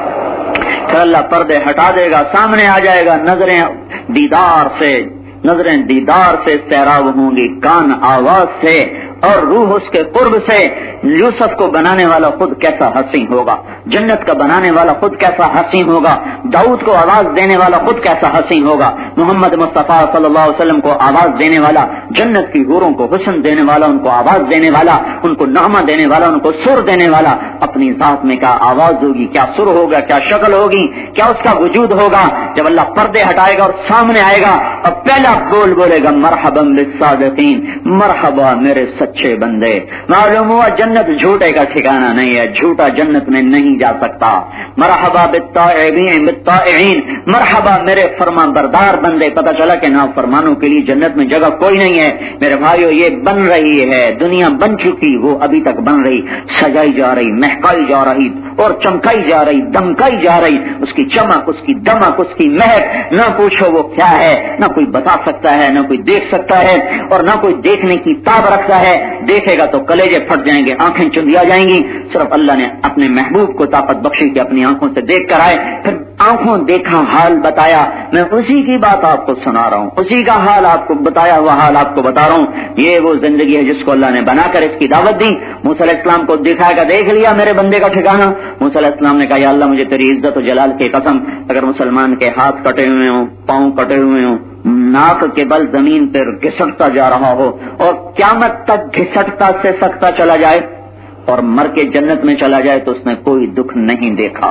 پھر اللہ پردے ہٹا دے گا، سامنے آ جائے گا. نظریں دیدار سے نظریں دیدار سے سیراب ہوں گی، کان آواز سے، اور روح اس کے قرب سے. یوسف کو بنانے والا خود کیسا حسین ہوگا، جنت کا بنانے والا خود کیسا حسین ہوگا، داؤد کو آواز دینے والا خود کیسا حسین ہوگا، محمد مصطفیٰ صلی اللہ علیہ وسلم کو آواز دینے والا، جنت کی حوروں کو حسن دینے والا، ان کو آواز دینے والا، ان کو نغمہ دینے والا، ان کو سر دینے والا، اپنی ذات میں کیا آواز ہوگی، کیا سر ہوگا، کیا شکل ہوگی، کیا اس کا وجود ہوگا جب اللہ پردے ہٹائے گا اور سامنے آئے گا اور پہلا بول بولے گا مرحبا بالصادقین، مرحبا میرے سچے بندے۔ معلوم ہوا جنت جھوٹے کا ٹھکانہ نہیں ہے، جھوٹا جنت میں نہیں جا سکتا۔ مرحبا بالطائعین بالطائعین، مرحبا میرے فرما بردار بندے۔ پتہ چلا کہ نافرمانوں کے لیے جنت میں جگہ کوئی نہیں ہے۔ میرے بھائیو یہ بن رہی ہے، دنیا بن چکی، وہ ابھی تک بن رہی، سجائی جا رہی، مہکائی جا رہی اور چمکائی جا رہی، دمکائی جا رہی، اس کی چمک، اس کی دمک، اس کی مہک، نہ پوچھو وہ کیا ہے، نہ کوئی بتا سکتا ہے، نہ کوئی دیکھ سکتا ہے، اور نہ کوئی دیکھنے کی تاب رکھتا ہے۔ دیکھے گا تو کلیجے پھٹ جائیں گے، آنکھیں چندیا جائیں گی۔ صرف اللہ نے اپنے محبوب کو طاقت بخشی کہ اپنی آنکھوں سے دیکھ کر آئے، پھر آنکھوں دیکھا حال بتایا۔ میں اسی کی بات آپ کو سنا رہا ہوں، اسی کا حال آپ کو بتایا ہوا حال آپ کو بتا رہا ہوں۔ یہ وہ زندگی ہے جس کو اللہ نے بنا کر اس کی دعوت دی۔ موسیٰ علیہ السلام کو دکھا کر دیکھ لیا میرے بندے کا ٹھکانہ۔ موسیٰ علیہ السلام نے کہا یا اللہ مجھے تیری عزت و جلال کی قسم، اگر مسلمان کے ہاتھ کٹے ہوئے ہوں، پاؤں کٹے ہوئے ہوں، ناک کے بل زمین پر گھسٹتا جا رہا ہو اور قیامت تک گھسٹتا سے سکتا چلا جائے اور مر کے جنت میں چلا جائے تو اس نے کوئی دکھ نہیں دیکھا۔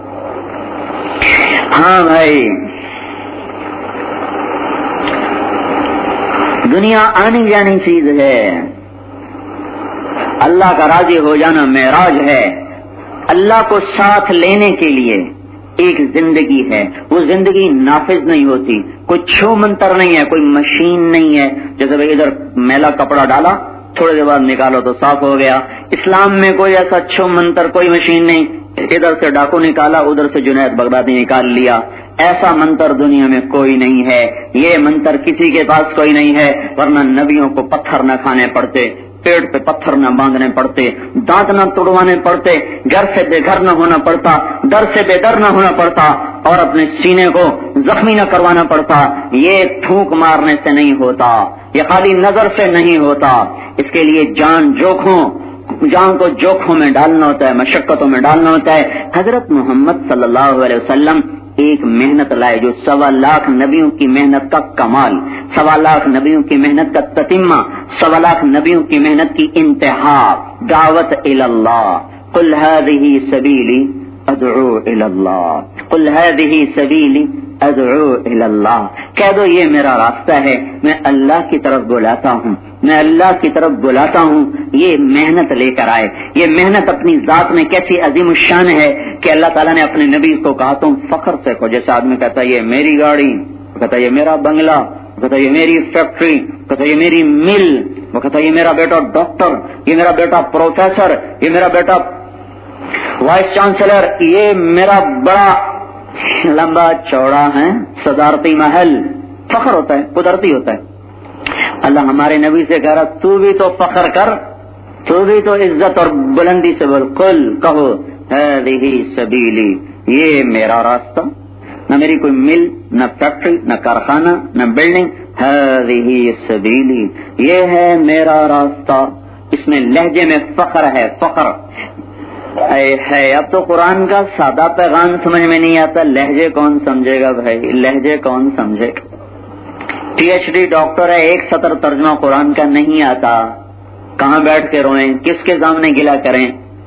ہاں بھائی، دنیا آنی جانی چیز ہے، اللہ کا راضی ہو جانا معراج ہے۔ اللہ کو ساتھ لینے کے لیے ایک زندگی ہے، وہ زندگی نافذ نہیں ہوتی، کوئی چھو منتر نہیں ہے، کوئی مشین نہیں ہے جیسے بھائی ادھر میلا کپڑا ڈالا تھوڑے دیر بعد نکالو تو صاف ہو گیا۔ اسلام میں کوئی ایسا چھو منتر، کوئی مشین نہیں، ادھر سے ڈاکو نکالا ادھر سے جنید بغدادی نکال لیا، ایسا منتر دنیا میں کوئی نہیں ہے۔ یہ منتر کسی کے پاس کوئی نہیں ہے، ورنہ نبیوں کو پتھر نہ کھانے پڑتے، پیڑ پہ پتھر نہ باندھنے پڑتے، دانت نہ توڑوانے پڑتے، گھر سے بے گھر نہ ہونا پڑتا، در سے بے در نہ ہونا پڑتا، اور اپنے سینے کو زخمی نہ کروانا پڑتا۔ یہ تھوک مارنے سے نہیں ہوتا، یہ خالی نظر سے نہیں ہوتا، اس کے لیے جان جوکھوں جان کو جوکھوں میں ڈالنا ہوتا ہے، مشقتوں میں ڈالنا ہوتا ہے۔ حضرت محمد صلی اللہ علیہ وسلم ایک محنت لائے جو سوا لاکھ نبیوں کی محنت کا کمال، سوا لاکھ نبیوں کی محنت کا تتمہ، سوا لاکھ نبیوں کی محنت کی انتہا، دعوت الی اللہ۔ قل هذه سبیلی ادعو الی اللہ، قل هذه سبیلی ادعو الی اللہ، کہہ دو یہ میرا راستہ ہے، میں اللہ کی طرف بلاتا ہوں، میں اللہ کی طرف بلاتا ہوں۔ یہ محنت لے کر آئے، یہ محنت اپنی ذات میں کیسی عظیم الشان ہے کہ اللہ تعالیٰ نے اپنے نبی کو کہا تم فخر سے کہو۔ جیسے آدمی کہتا ہے یہ میری گاڑی، وہ کہتا ہے یہ میرا بنگلہ، وہ کہتا ہے یہ میری فیکٹری، وہ کہتا ہے یہ میری مل، وہ کہتا ہے یہ میرا بیٹا ڈاکٹر، یہ میرا بیٹا پروفیسر، یہ میرا بیٹا وائس چانسلر، یہ میرا بڑا لمبا چوڑا ہے صدارتی محل۔ فخر ہوتا ہے، قدرتی ہوتا ہے۔ اللہ ہمارے نبی سے کہہ رہا تو بھی تو فخر کر، تو بھی تو عزت اور بلندی سے بول، قل کہو هذه سبیلی، یہ میرا راستہ، نہ میری کوئی مل، نہ فیکٹری، نہ کارخانہ، نہ بلڈنگ، هذه سبیلی، یہ ہے میرا راستہ۔ اس میں لہجے میں فخر ہے، فخر ہے۔ اب تو قرآن کا سادہ پیغام سمجھ میں نہیں آتا، لہجے کون سمجھے گا بھائی، لہجے کون سمجھے گا؟ پی ایچ ڈی ڈاکٹر ہے، ایک سطر ترجمہ قرآن کا نہیں آتا، کہاں بیٹھ کے روئیں، کس کے سامنے گلا کریں؟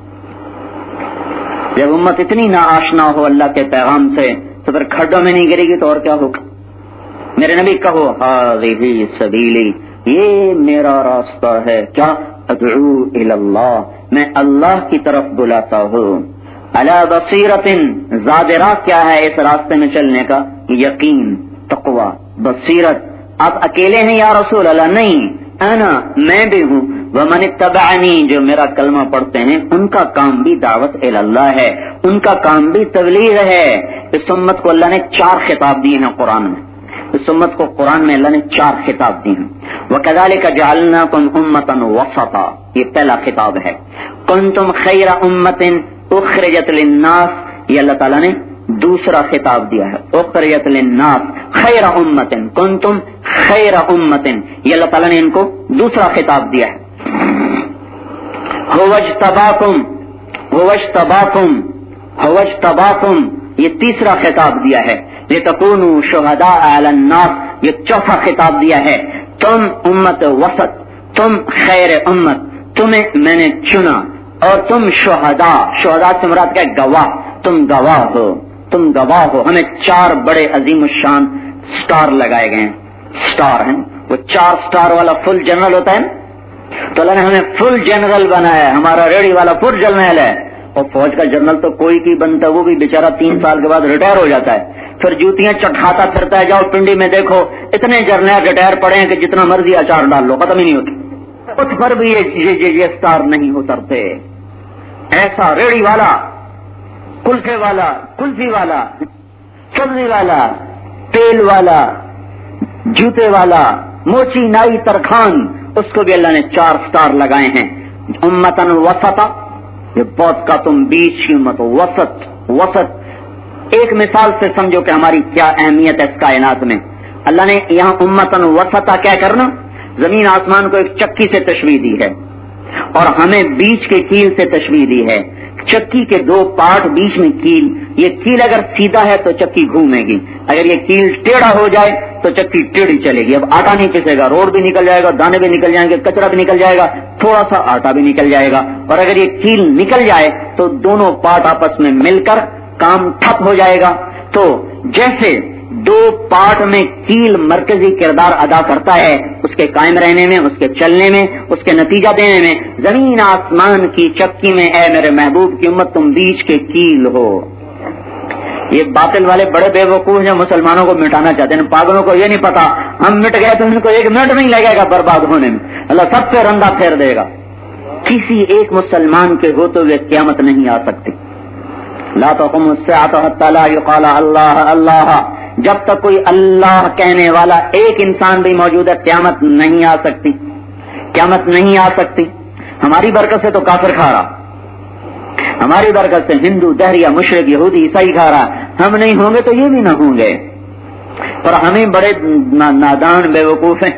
جب امت اتنی نا آشنا ہو اللہ کے پیغام سے تو پھر کھڈوں میں نہیں گرے گی تو اور کیا ہوگا؟ میرے نبی کہو هذه سبیلی، یہ میرا راستہ ہے، کیا؟ ادعو الی اللہ، میں اللہ کی طرف بلاتا ہوں۔ علی بصیرۃ، زاد راہ کیا ہے اس راستے میں چلنے کا؟ یقین، تقوی، بصیرت۔ آپ اکیلے ہیں یا رسول اللہ؟ نہیں، انا، میں بھی ہوں، ومن اتبعنی، جو میرا کلمہ پڑھتے ہیں ان کا کام بھی دعوت الی اللہ ہے، ان کا کام بھی تبلیغ ہے۔ اس امت کو اللہ نے چار خطاب دیے ہیں قرآن میں، اس امت کو قرآن میں اللہ نے چار خطاب دیے ہیں۔ وَكَذَلِكَ جَعَلْنَاكُمْ أُمَّةً وَسَطًا، یہ پہلا خطاب ہے۔ كُنتُمْ خَيْرَ أُمَّةٍ أُخْرِجَتْ لِلنَّاسِ، یہ اللہ تعالیٰ نے دوسرا خطاب دیا ہے۔ اخرجت للناس خیر امت، کنتم خیر امت، یہ اللہ تعالیٰ نے ان کو دوسرا خطاب دیا ہے۔ ہوجتباکم ہوجتباکم ہوجتباکم، یہ تیسرا خطاب دیا ہے. لتکونوا شہداء علی الناس، یہ چوتھا خطاب دیا ہے. تم امت وسط، تم خیر امت، تمہیں میں نے چنا، اور تم شہداء، شہداء سے مراد کیا؟ گواہ. تم گواہ ہو، تم گواہ ہو. ہمیں چار بڑے عظیم الشان سٹار لگائے گئے ہیں. سٹار ہیں وہ چار سٹار والا فل جنرل ہوتا ہے نا، تو اللہ نے ہمیں فل جنرل بنایا ہے. ہمارا ریڈی والا فل جنرل ہے. اور فوج کا جنرل تو کوئی کی بنتا ہے، وہ بھی بیچارہ تین سال کے بعد ریٹائر ہو جاتا ہے، پھر جوتیاں چٹکھاتا پھرتا ہے. جاؤ پنڈی میں دیکھو، اتنے جرنیل ریٹائر پڑے ہیں کہ جتنا مرضی اچار ڈال لو ختم ہی نہیں ہوتی. اس پر بھی یہ یہ یہ سٹار نہیں اترتے. ایسا ریڑی والا، کلفے والا، کلفی والا، سبزی والا، تیل والا، جوتے والا، موچی نائی ترخان، اس کو بھی اللہ نے چار سٹار لگائے ہیں. امتن وسطا، یہ بہت کا تم بیچ کی امت ہو. وسط وسط ایک مثال سے سمجھو کہ ہماری کیا اہمیت ہے اس کائنات میں. اللہ نے یہاں امتن وسطا کیا کرنا، زمین آسمان کو ایک چکی سے تشبیہ دی ہے، اور ہمیں بیچ کے کیل سے تشبیہ دی ہے. چکی کے دو پارٹ، بیچ میں کیل. یہ کیل اگر سیدھا ہے تو چکی گھومے گی، اگر یہ کیل ٹیڑھا ہو جائے تو چکی ٹیڑھی چلے گی. اب آٹا نہیں پسے گا، روڈ بھی نکل جائے گا، دانے بھی نکل جائیں گے، کچرا بھی نکل جائے گا، تھوڑا سا آٹا بھی نکل جائے گا. اور اگر یہ کیل نکل جائے تو دونوں پارٹ آپس میں مل کر کام ٹھپ ہو جائے گا. تو جیسے دو پارٹ میں کیل مرکزی کردار ادا کرتا ہے اس کے قائم رہنے میں، اس کے چلنے میں، اس کے نتیجہ دینے میں، زمین آسمان کی چکی میں اے میرے محبوب کی امت تم بیچ کے کیل ہو. یہ باطل والے بڑے بے وقوف ہیں، مسلمانوں کو مٹانا چاہتے ہیں. پاگلوں کو یہ نہیں پتا ہم مٹ گئے تو ان کو ایک منٹ نہیں لگے گا برباد ہونے میں، اللہ سب سے رندہ پھیر دے گا. کسی ایک مسلمان کے ہوتے ہوئے قیامت نہیں آ سکتی. لا تقوم الساعة حتى لا يقال اللہ اللہ، جب تک کوئی اللہ کہنے والا ایک انسان بھی موجود ہے قیامت نہیں آ سکتی. قیامت نہیں آ سکتی. ہماری برکت سے تو کافر کھا رہا، ہماری برکت سے ہندو، دہریہ، مشرق، یہودی، عیسائی کھا رہا. ہم نہیں ہوں گے تو یہ بھی نہ ہوں گے. پر ہمیں بڑے نادان بے وقوف ہیں.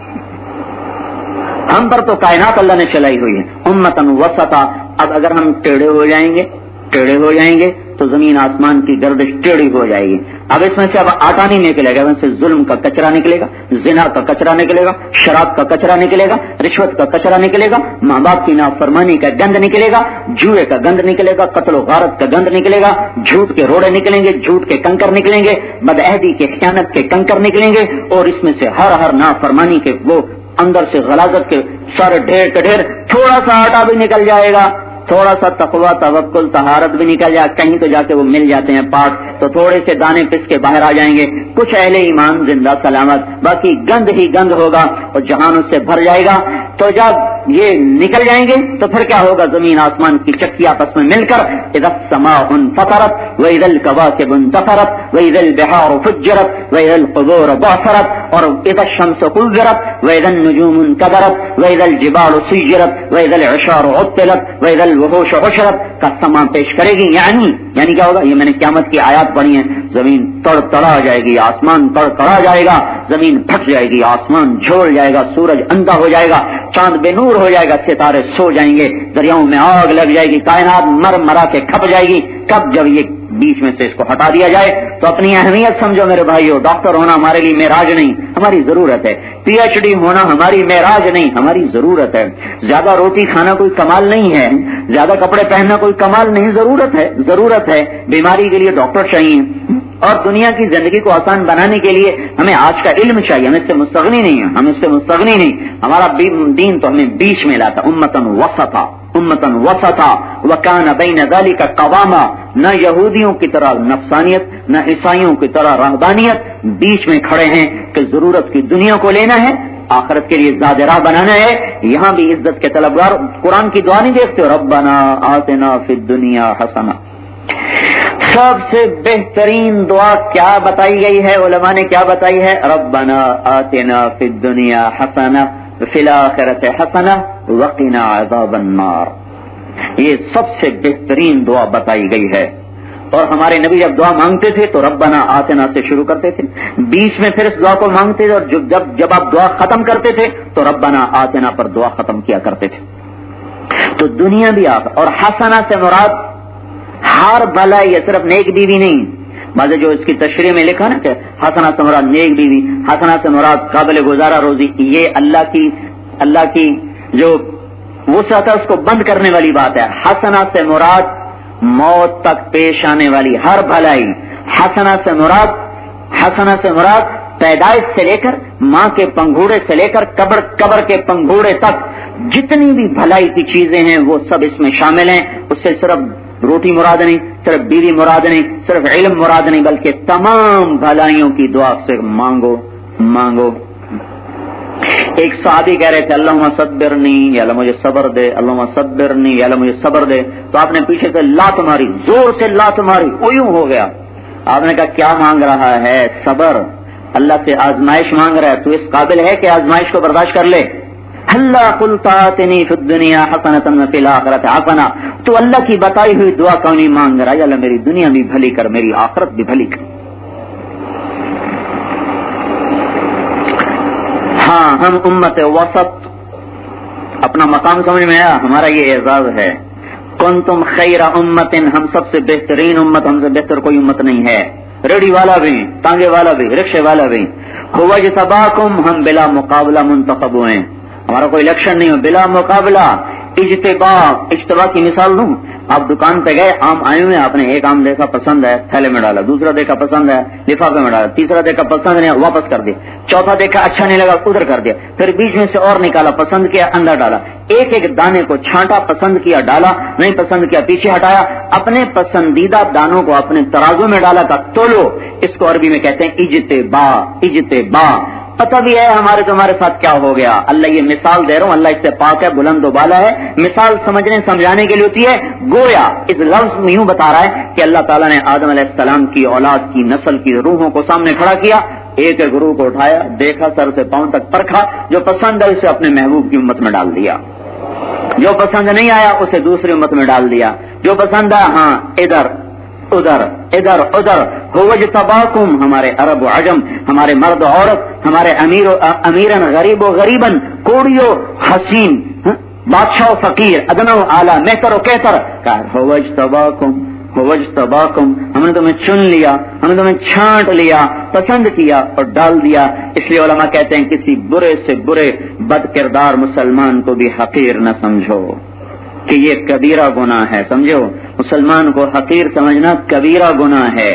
ہم پر تو کائنات اللہ نے چلائی ہوئی ہے. امتن وسطا. اب اگر ہم ٹیڑھے ہو جائیں گے ٹیڑھے ہو جائیں گے تو زمین آسمان کی گردش ٹیڑھی ہو جائے گی. اب اس میں سے اب آٹا نہیں نکلے گا، اس سے ظلم کا کچرا نکلے گا، زنا کا کچرا نکلے گا، شراب کا کچرا نکلے گا، رشوت کا کچرا نکلے گا، ماں باپ کی نافرمانی کا گند نکلے گا، جوئے کا گند نکلے گا، قتل و غارت کا گند نکلے گا، جھوٹ کے روڑے نکلیں گے، جھوٹ کے کنکر نکلیں گے، بدعہدی کے خیانت کے کنکر نکلیں گے. اور اس میں سے ہر ہر نافرمانی کے وہ اندر سے غلاظت کے سارے ڈھیر کے ڈھیر. تھوڑا سا آٹا بھی نکل جائے گا، تھوڑا سا تقویٰ، توکل، طہارت بھی نکل جائے، کہیں تو جا کے وہ مل جاتے ہیں پارٹ، تو تھوڑے سے دانے پس کے باہر آ جائیں گے. کچھ اہل ایمان زندہ سلامت، باقی گند ہی گند ہوگا اور جہان اس سے بھر جائے گا. تو جب یہ نکل جائیں گے تو پھر کیا ہوگا؟ زمین آسمان کی چکی آپس میں مل کر اذا السماء انفطرت واذا الكواكب انتثرت واذا البحار فجرت واذا القبور بعثرت اور اذا الشمس كورت واذا النجوم انكدرت واذا الجبال سيرت واذا العشار عطلت واذا الوحوش حشرت کا سما پیش کرے گی. یعنی یعنی کیا ہوگا؟ یہ میں نے قیامت کی آیات پڑھی ہیں. زمین تڑ تڑا جائے گی، آسمان تڑ تڑا جائے گا، زمین پھٹ جائے گی، آسمان جھول جائے گا، سورج اندھا ہو جائے گا، چاند بے نور ہو جائے گا، ستارے سو جائیں گے، دریاؤں میں آگ لگ جائے گی، کائنات مر مرا کے کھپ جائے گی. کب؟ جب یہ بیچ میں سے اس کو ہٹا دیا جائے. تو اپنی اہمیت سمجھو میرے بھائیو. ڈاکٹر ہونا ہمارے لیے معراج نہیں، ہماری ضرورت ہے. پی ایچ ڈی ہونا ہماری معراج نہیں، ہماری ضرورت ہے. زیادہ روٹی کھانا کوئی کمال نہیں ہے، زیادہ کپڑے پہننا کوئی کمال نہیں، ضرورت ہے. ضرورت ہے. بیماری کے لیے ڈاکٹر چاہیے، اور دنیا کی زندگی کو آسان بنانے کے لیے ہمیں آج کا علم چاہیے. ہم اس سے مستغنی نہیں ہیں، ہم اس سے مستغنی نہیں. ہمارا دین تو ہمیں بیچ میں لاتا. امتن وسطا، امتن وسطا وکان بین ذالک قواما. نہ یہودیوں کی طرح نفسانیت، نہ عیسائیوں کی طرح رہبانیت، بیچ میں کھڑے ہیں کہ ضرورت کی دنیا کو لینا ہے، آخرت کے لیے زاد راہ بنانا ہے. یہاں بھی عزت کے طلبگار قرآن کی دعا نہیں دیکھتے ہو؟ ربنا آتنا فی الدنیا حسنہ. سب سے بہترین دعا کیا بتائی گئی ہے؟ علماء نے کیا بتائی ہے؟ ربنا آتنا فی الدنیا حسنہ فی الآخرۃ حسنہ وقنا عذاب النار. یہ سب سے بہترین دعا بتائی گئی ہے. اور ہمارے نبی جب دعا مانگتے تھے تو ربنا آتنا سے شروع کرتے تھے، بیچ میں پھر اس دعا کو مانگتے تھے، اور جب جب آپ دعا ختم کرتے تھے تو ربنا آتنا پر دعا ختم کیا کرتے تھے. تو دنیا بھی آپ اور حسنہ سے مراد ہر بھلائی، یہ صرف نیک بیوی نہیں، بعض جو اس کی تشریح میں لکھا نا کہ حسنہ سے مراد نیک بیوی، حسنہ سے مراد قابل گزارا روزی، یہ اللہ کی اللہ کی جو وسعت ہے اس کو بند کرنے والی بات ہے۔ حسنہ سے مراد موت تک پیش آنے والی ہر بھلائی، حسنہ سے مراد حسنہ سے مراد پیدائش سے لے کر ماں کے پنگھوڑے سے لے کر قبر قبر کے پنگھوڑے تک جتنی بھی بھلائی کی چیزیں ہیں وہ سب اس میں شامل ہیں۔ اس سے صرف روٹی مراد نہیں، صرف بیوی مراد نہیں، صرف علم مراد نہیں، بلکہ تمام بھلائیوں کی دعا سے مانگو مانگو۔ ایک صحابی کہہ رہے تھے اللہم صبرنی، یا اللہ مجھے صبر دے، اللہم صبرنی، یا اللہ مجھے صبر دے، تو آپ نے پیچھے سے لات ماری، زور سے لات ماری، اویوں ہو گیا۔ آپ نے کہا کیا مانگ رہا ہے؟ صبر، اللہ سے آزمائش مانگ رہا ہے، تو اس قابل ہے کہ آزمائش کو برداشت کر لے۔ اللہ قلت آتنی فی الدنیا حسنۃ وفی الآخرۃ حسنہ، تو اللہ کی بتائی ہوئی دعا کیوں نہیں مانگ رہا؟ یا اللہ میری دنیا بھی بھلی کر، میری آخرت بھی بھلی کر۔ ہاں ہم امت وسط، اپنا مقام سمجھ میں آیا، ہمارا یہ اعزاز ہے۔ کنتم خیر امت، ہم سب سے بہترین امت، ہم سے بہتر کوئی امت نہیں ہے۔ ریڑی والا بھی، ٹانگے والا بھی، رکشے والا بھی۔ وجتباکم، ہم بلا مقابلہ منتخب ہوئے، ہمارا کوئی الیکشن نہیں ہو، بلا مقابلہ۔ اجتبا، اجتبا کی مثال دوں، آپ دکان پہ گئے، آم آئے ہوئے، آپ نے ایک آم دیکھا پسند ہے، تھیلے میں ڈالا، دوسرا دیکھا پسند ہے، لفافے میں ڈالا، تیسرا دیکھا پسند نہیں، واپس کر دیا، چوتھا دیکھا اچھا نہیں لگا، ادھر کر دیا، پھر بیچ میں سے اور نکالا، پسند کیا، اندر ڈالا، ایک ایک دانے کو چھانٹا، پسند کیا ڈالا، نہیں پسند کیا پیچھے ہٹایا، اپنے پسندیدہ دانوں کو اپنے ترازو میں ڈالا تھا، تولو۔ اس کو عربی میں کہتے ہیں اجتبا، اجتبا۔ پتہ بھی ہے ہمارے تمہارے ساتھ کیا ہو گیا، اللہ یہ مثال دے رہا ہوں، اللہ اس سے پاک ہے، بلند و بالا ہے، مثال سمجھنے سمجھانے کے لیے ہوتی ہے۔ گویا اس لفظ میں یوں بتا رہا ہے کہ اللہ تعالیٰ نے آدم علیہ السلام کی اولاد کی نسل کی روحوں کو سامنے کھڑا کیا، ایک ایک روح کو اٹھایا، دیکھا، سر سے پاؤں تک پرکھا، جو پسند ہے اسے اپنے محبوب کی امت میں ڈال دیا، جو پسند نہیں آیا اسے دوسری امت میں ڈال دیا، جو پسند آیا ہاں ادھر ادھر ادھر ادھر۔ وجتباکم، ہمارے عرب و عجم، ہمارے مرد و عورت، ہمارے امیر و امیرن، غریب و غریبن، کوڑی و حسین، بادشاہ و فقیر، ادنا و اعلیٰ، مہتر و کہتر، وجتباکم وجتباکم، ہم نے تمہیں چن لیا، ہم نے تمہیں چھانٹ لیا، پسند کیا اور ڈال دیا۔ اس لیے علماء کہتے ہیں کسی برے سے برے بد کردار مسلمان کو بھی حقیر نہ سمجھو کہ یہ کبیرہ گناہ ہے، سمجھو، مسلمان کو حقیر سمجھنا کبیرہ گناہ ہے۔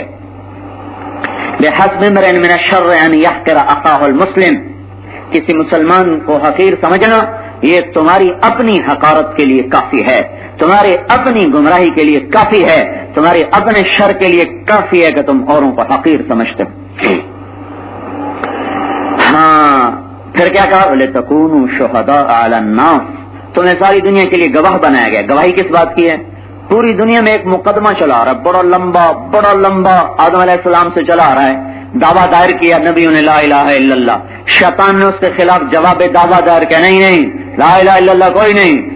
بحسب امرئ من الشر ان يحقر اخاه المسلم، کسی مسلمان کو حقیر سمجھنا یہ تمہاری اپنی حقارت کے لیے کافی ہے، تمہاری اپنی گمراہی کے لیے کافی ہے، تمہارے اپنے شر کے لیے کافی ہے کہ تم اوروں کو حقیر سمجھتے ہو۔ ہاں پھر کیا کہا؟ لتکونوا شہداء علی الناس، تمہیں ساری دنیا کے لیے گواہ بنایا گیا۔ گواہی کس بات کی ہے؟ پوری دنیا میں ایک مقدمہ چلا رہا ہے، بڑا لمبا بڑا لمبا، آدم علیہ السلام سے چلا رہا ہے، دعویٰ دائر کیا نبیوں نے لا الہ الا اللہ، شیطان نے اس کے خلاف جواب دعویٰ دائر کیا، نہیں نہیں لا الہ الا اللہ کوئی نہیں،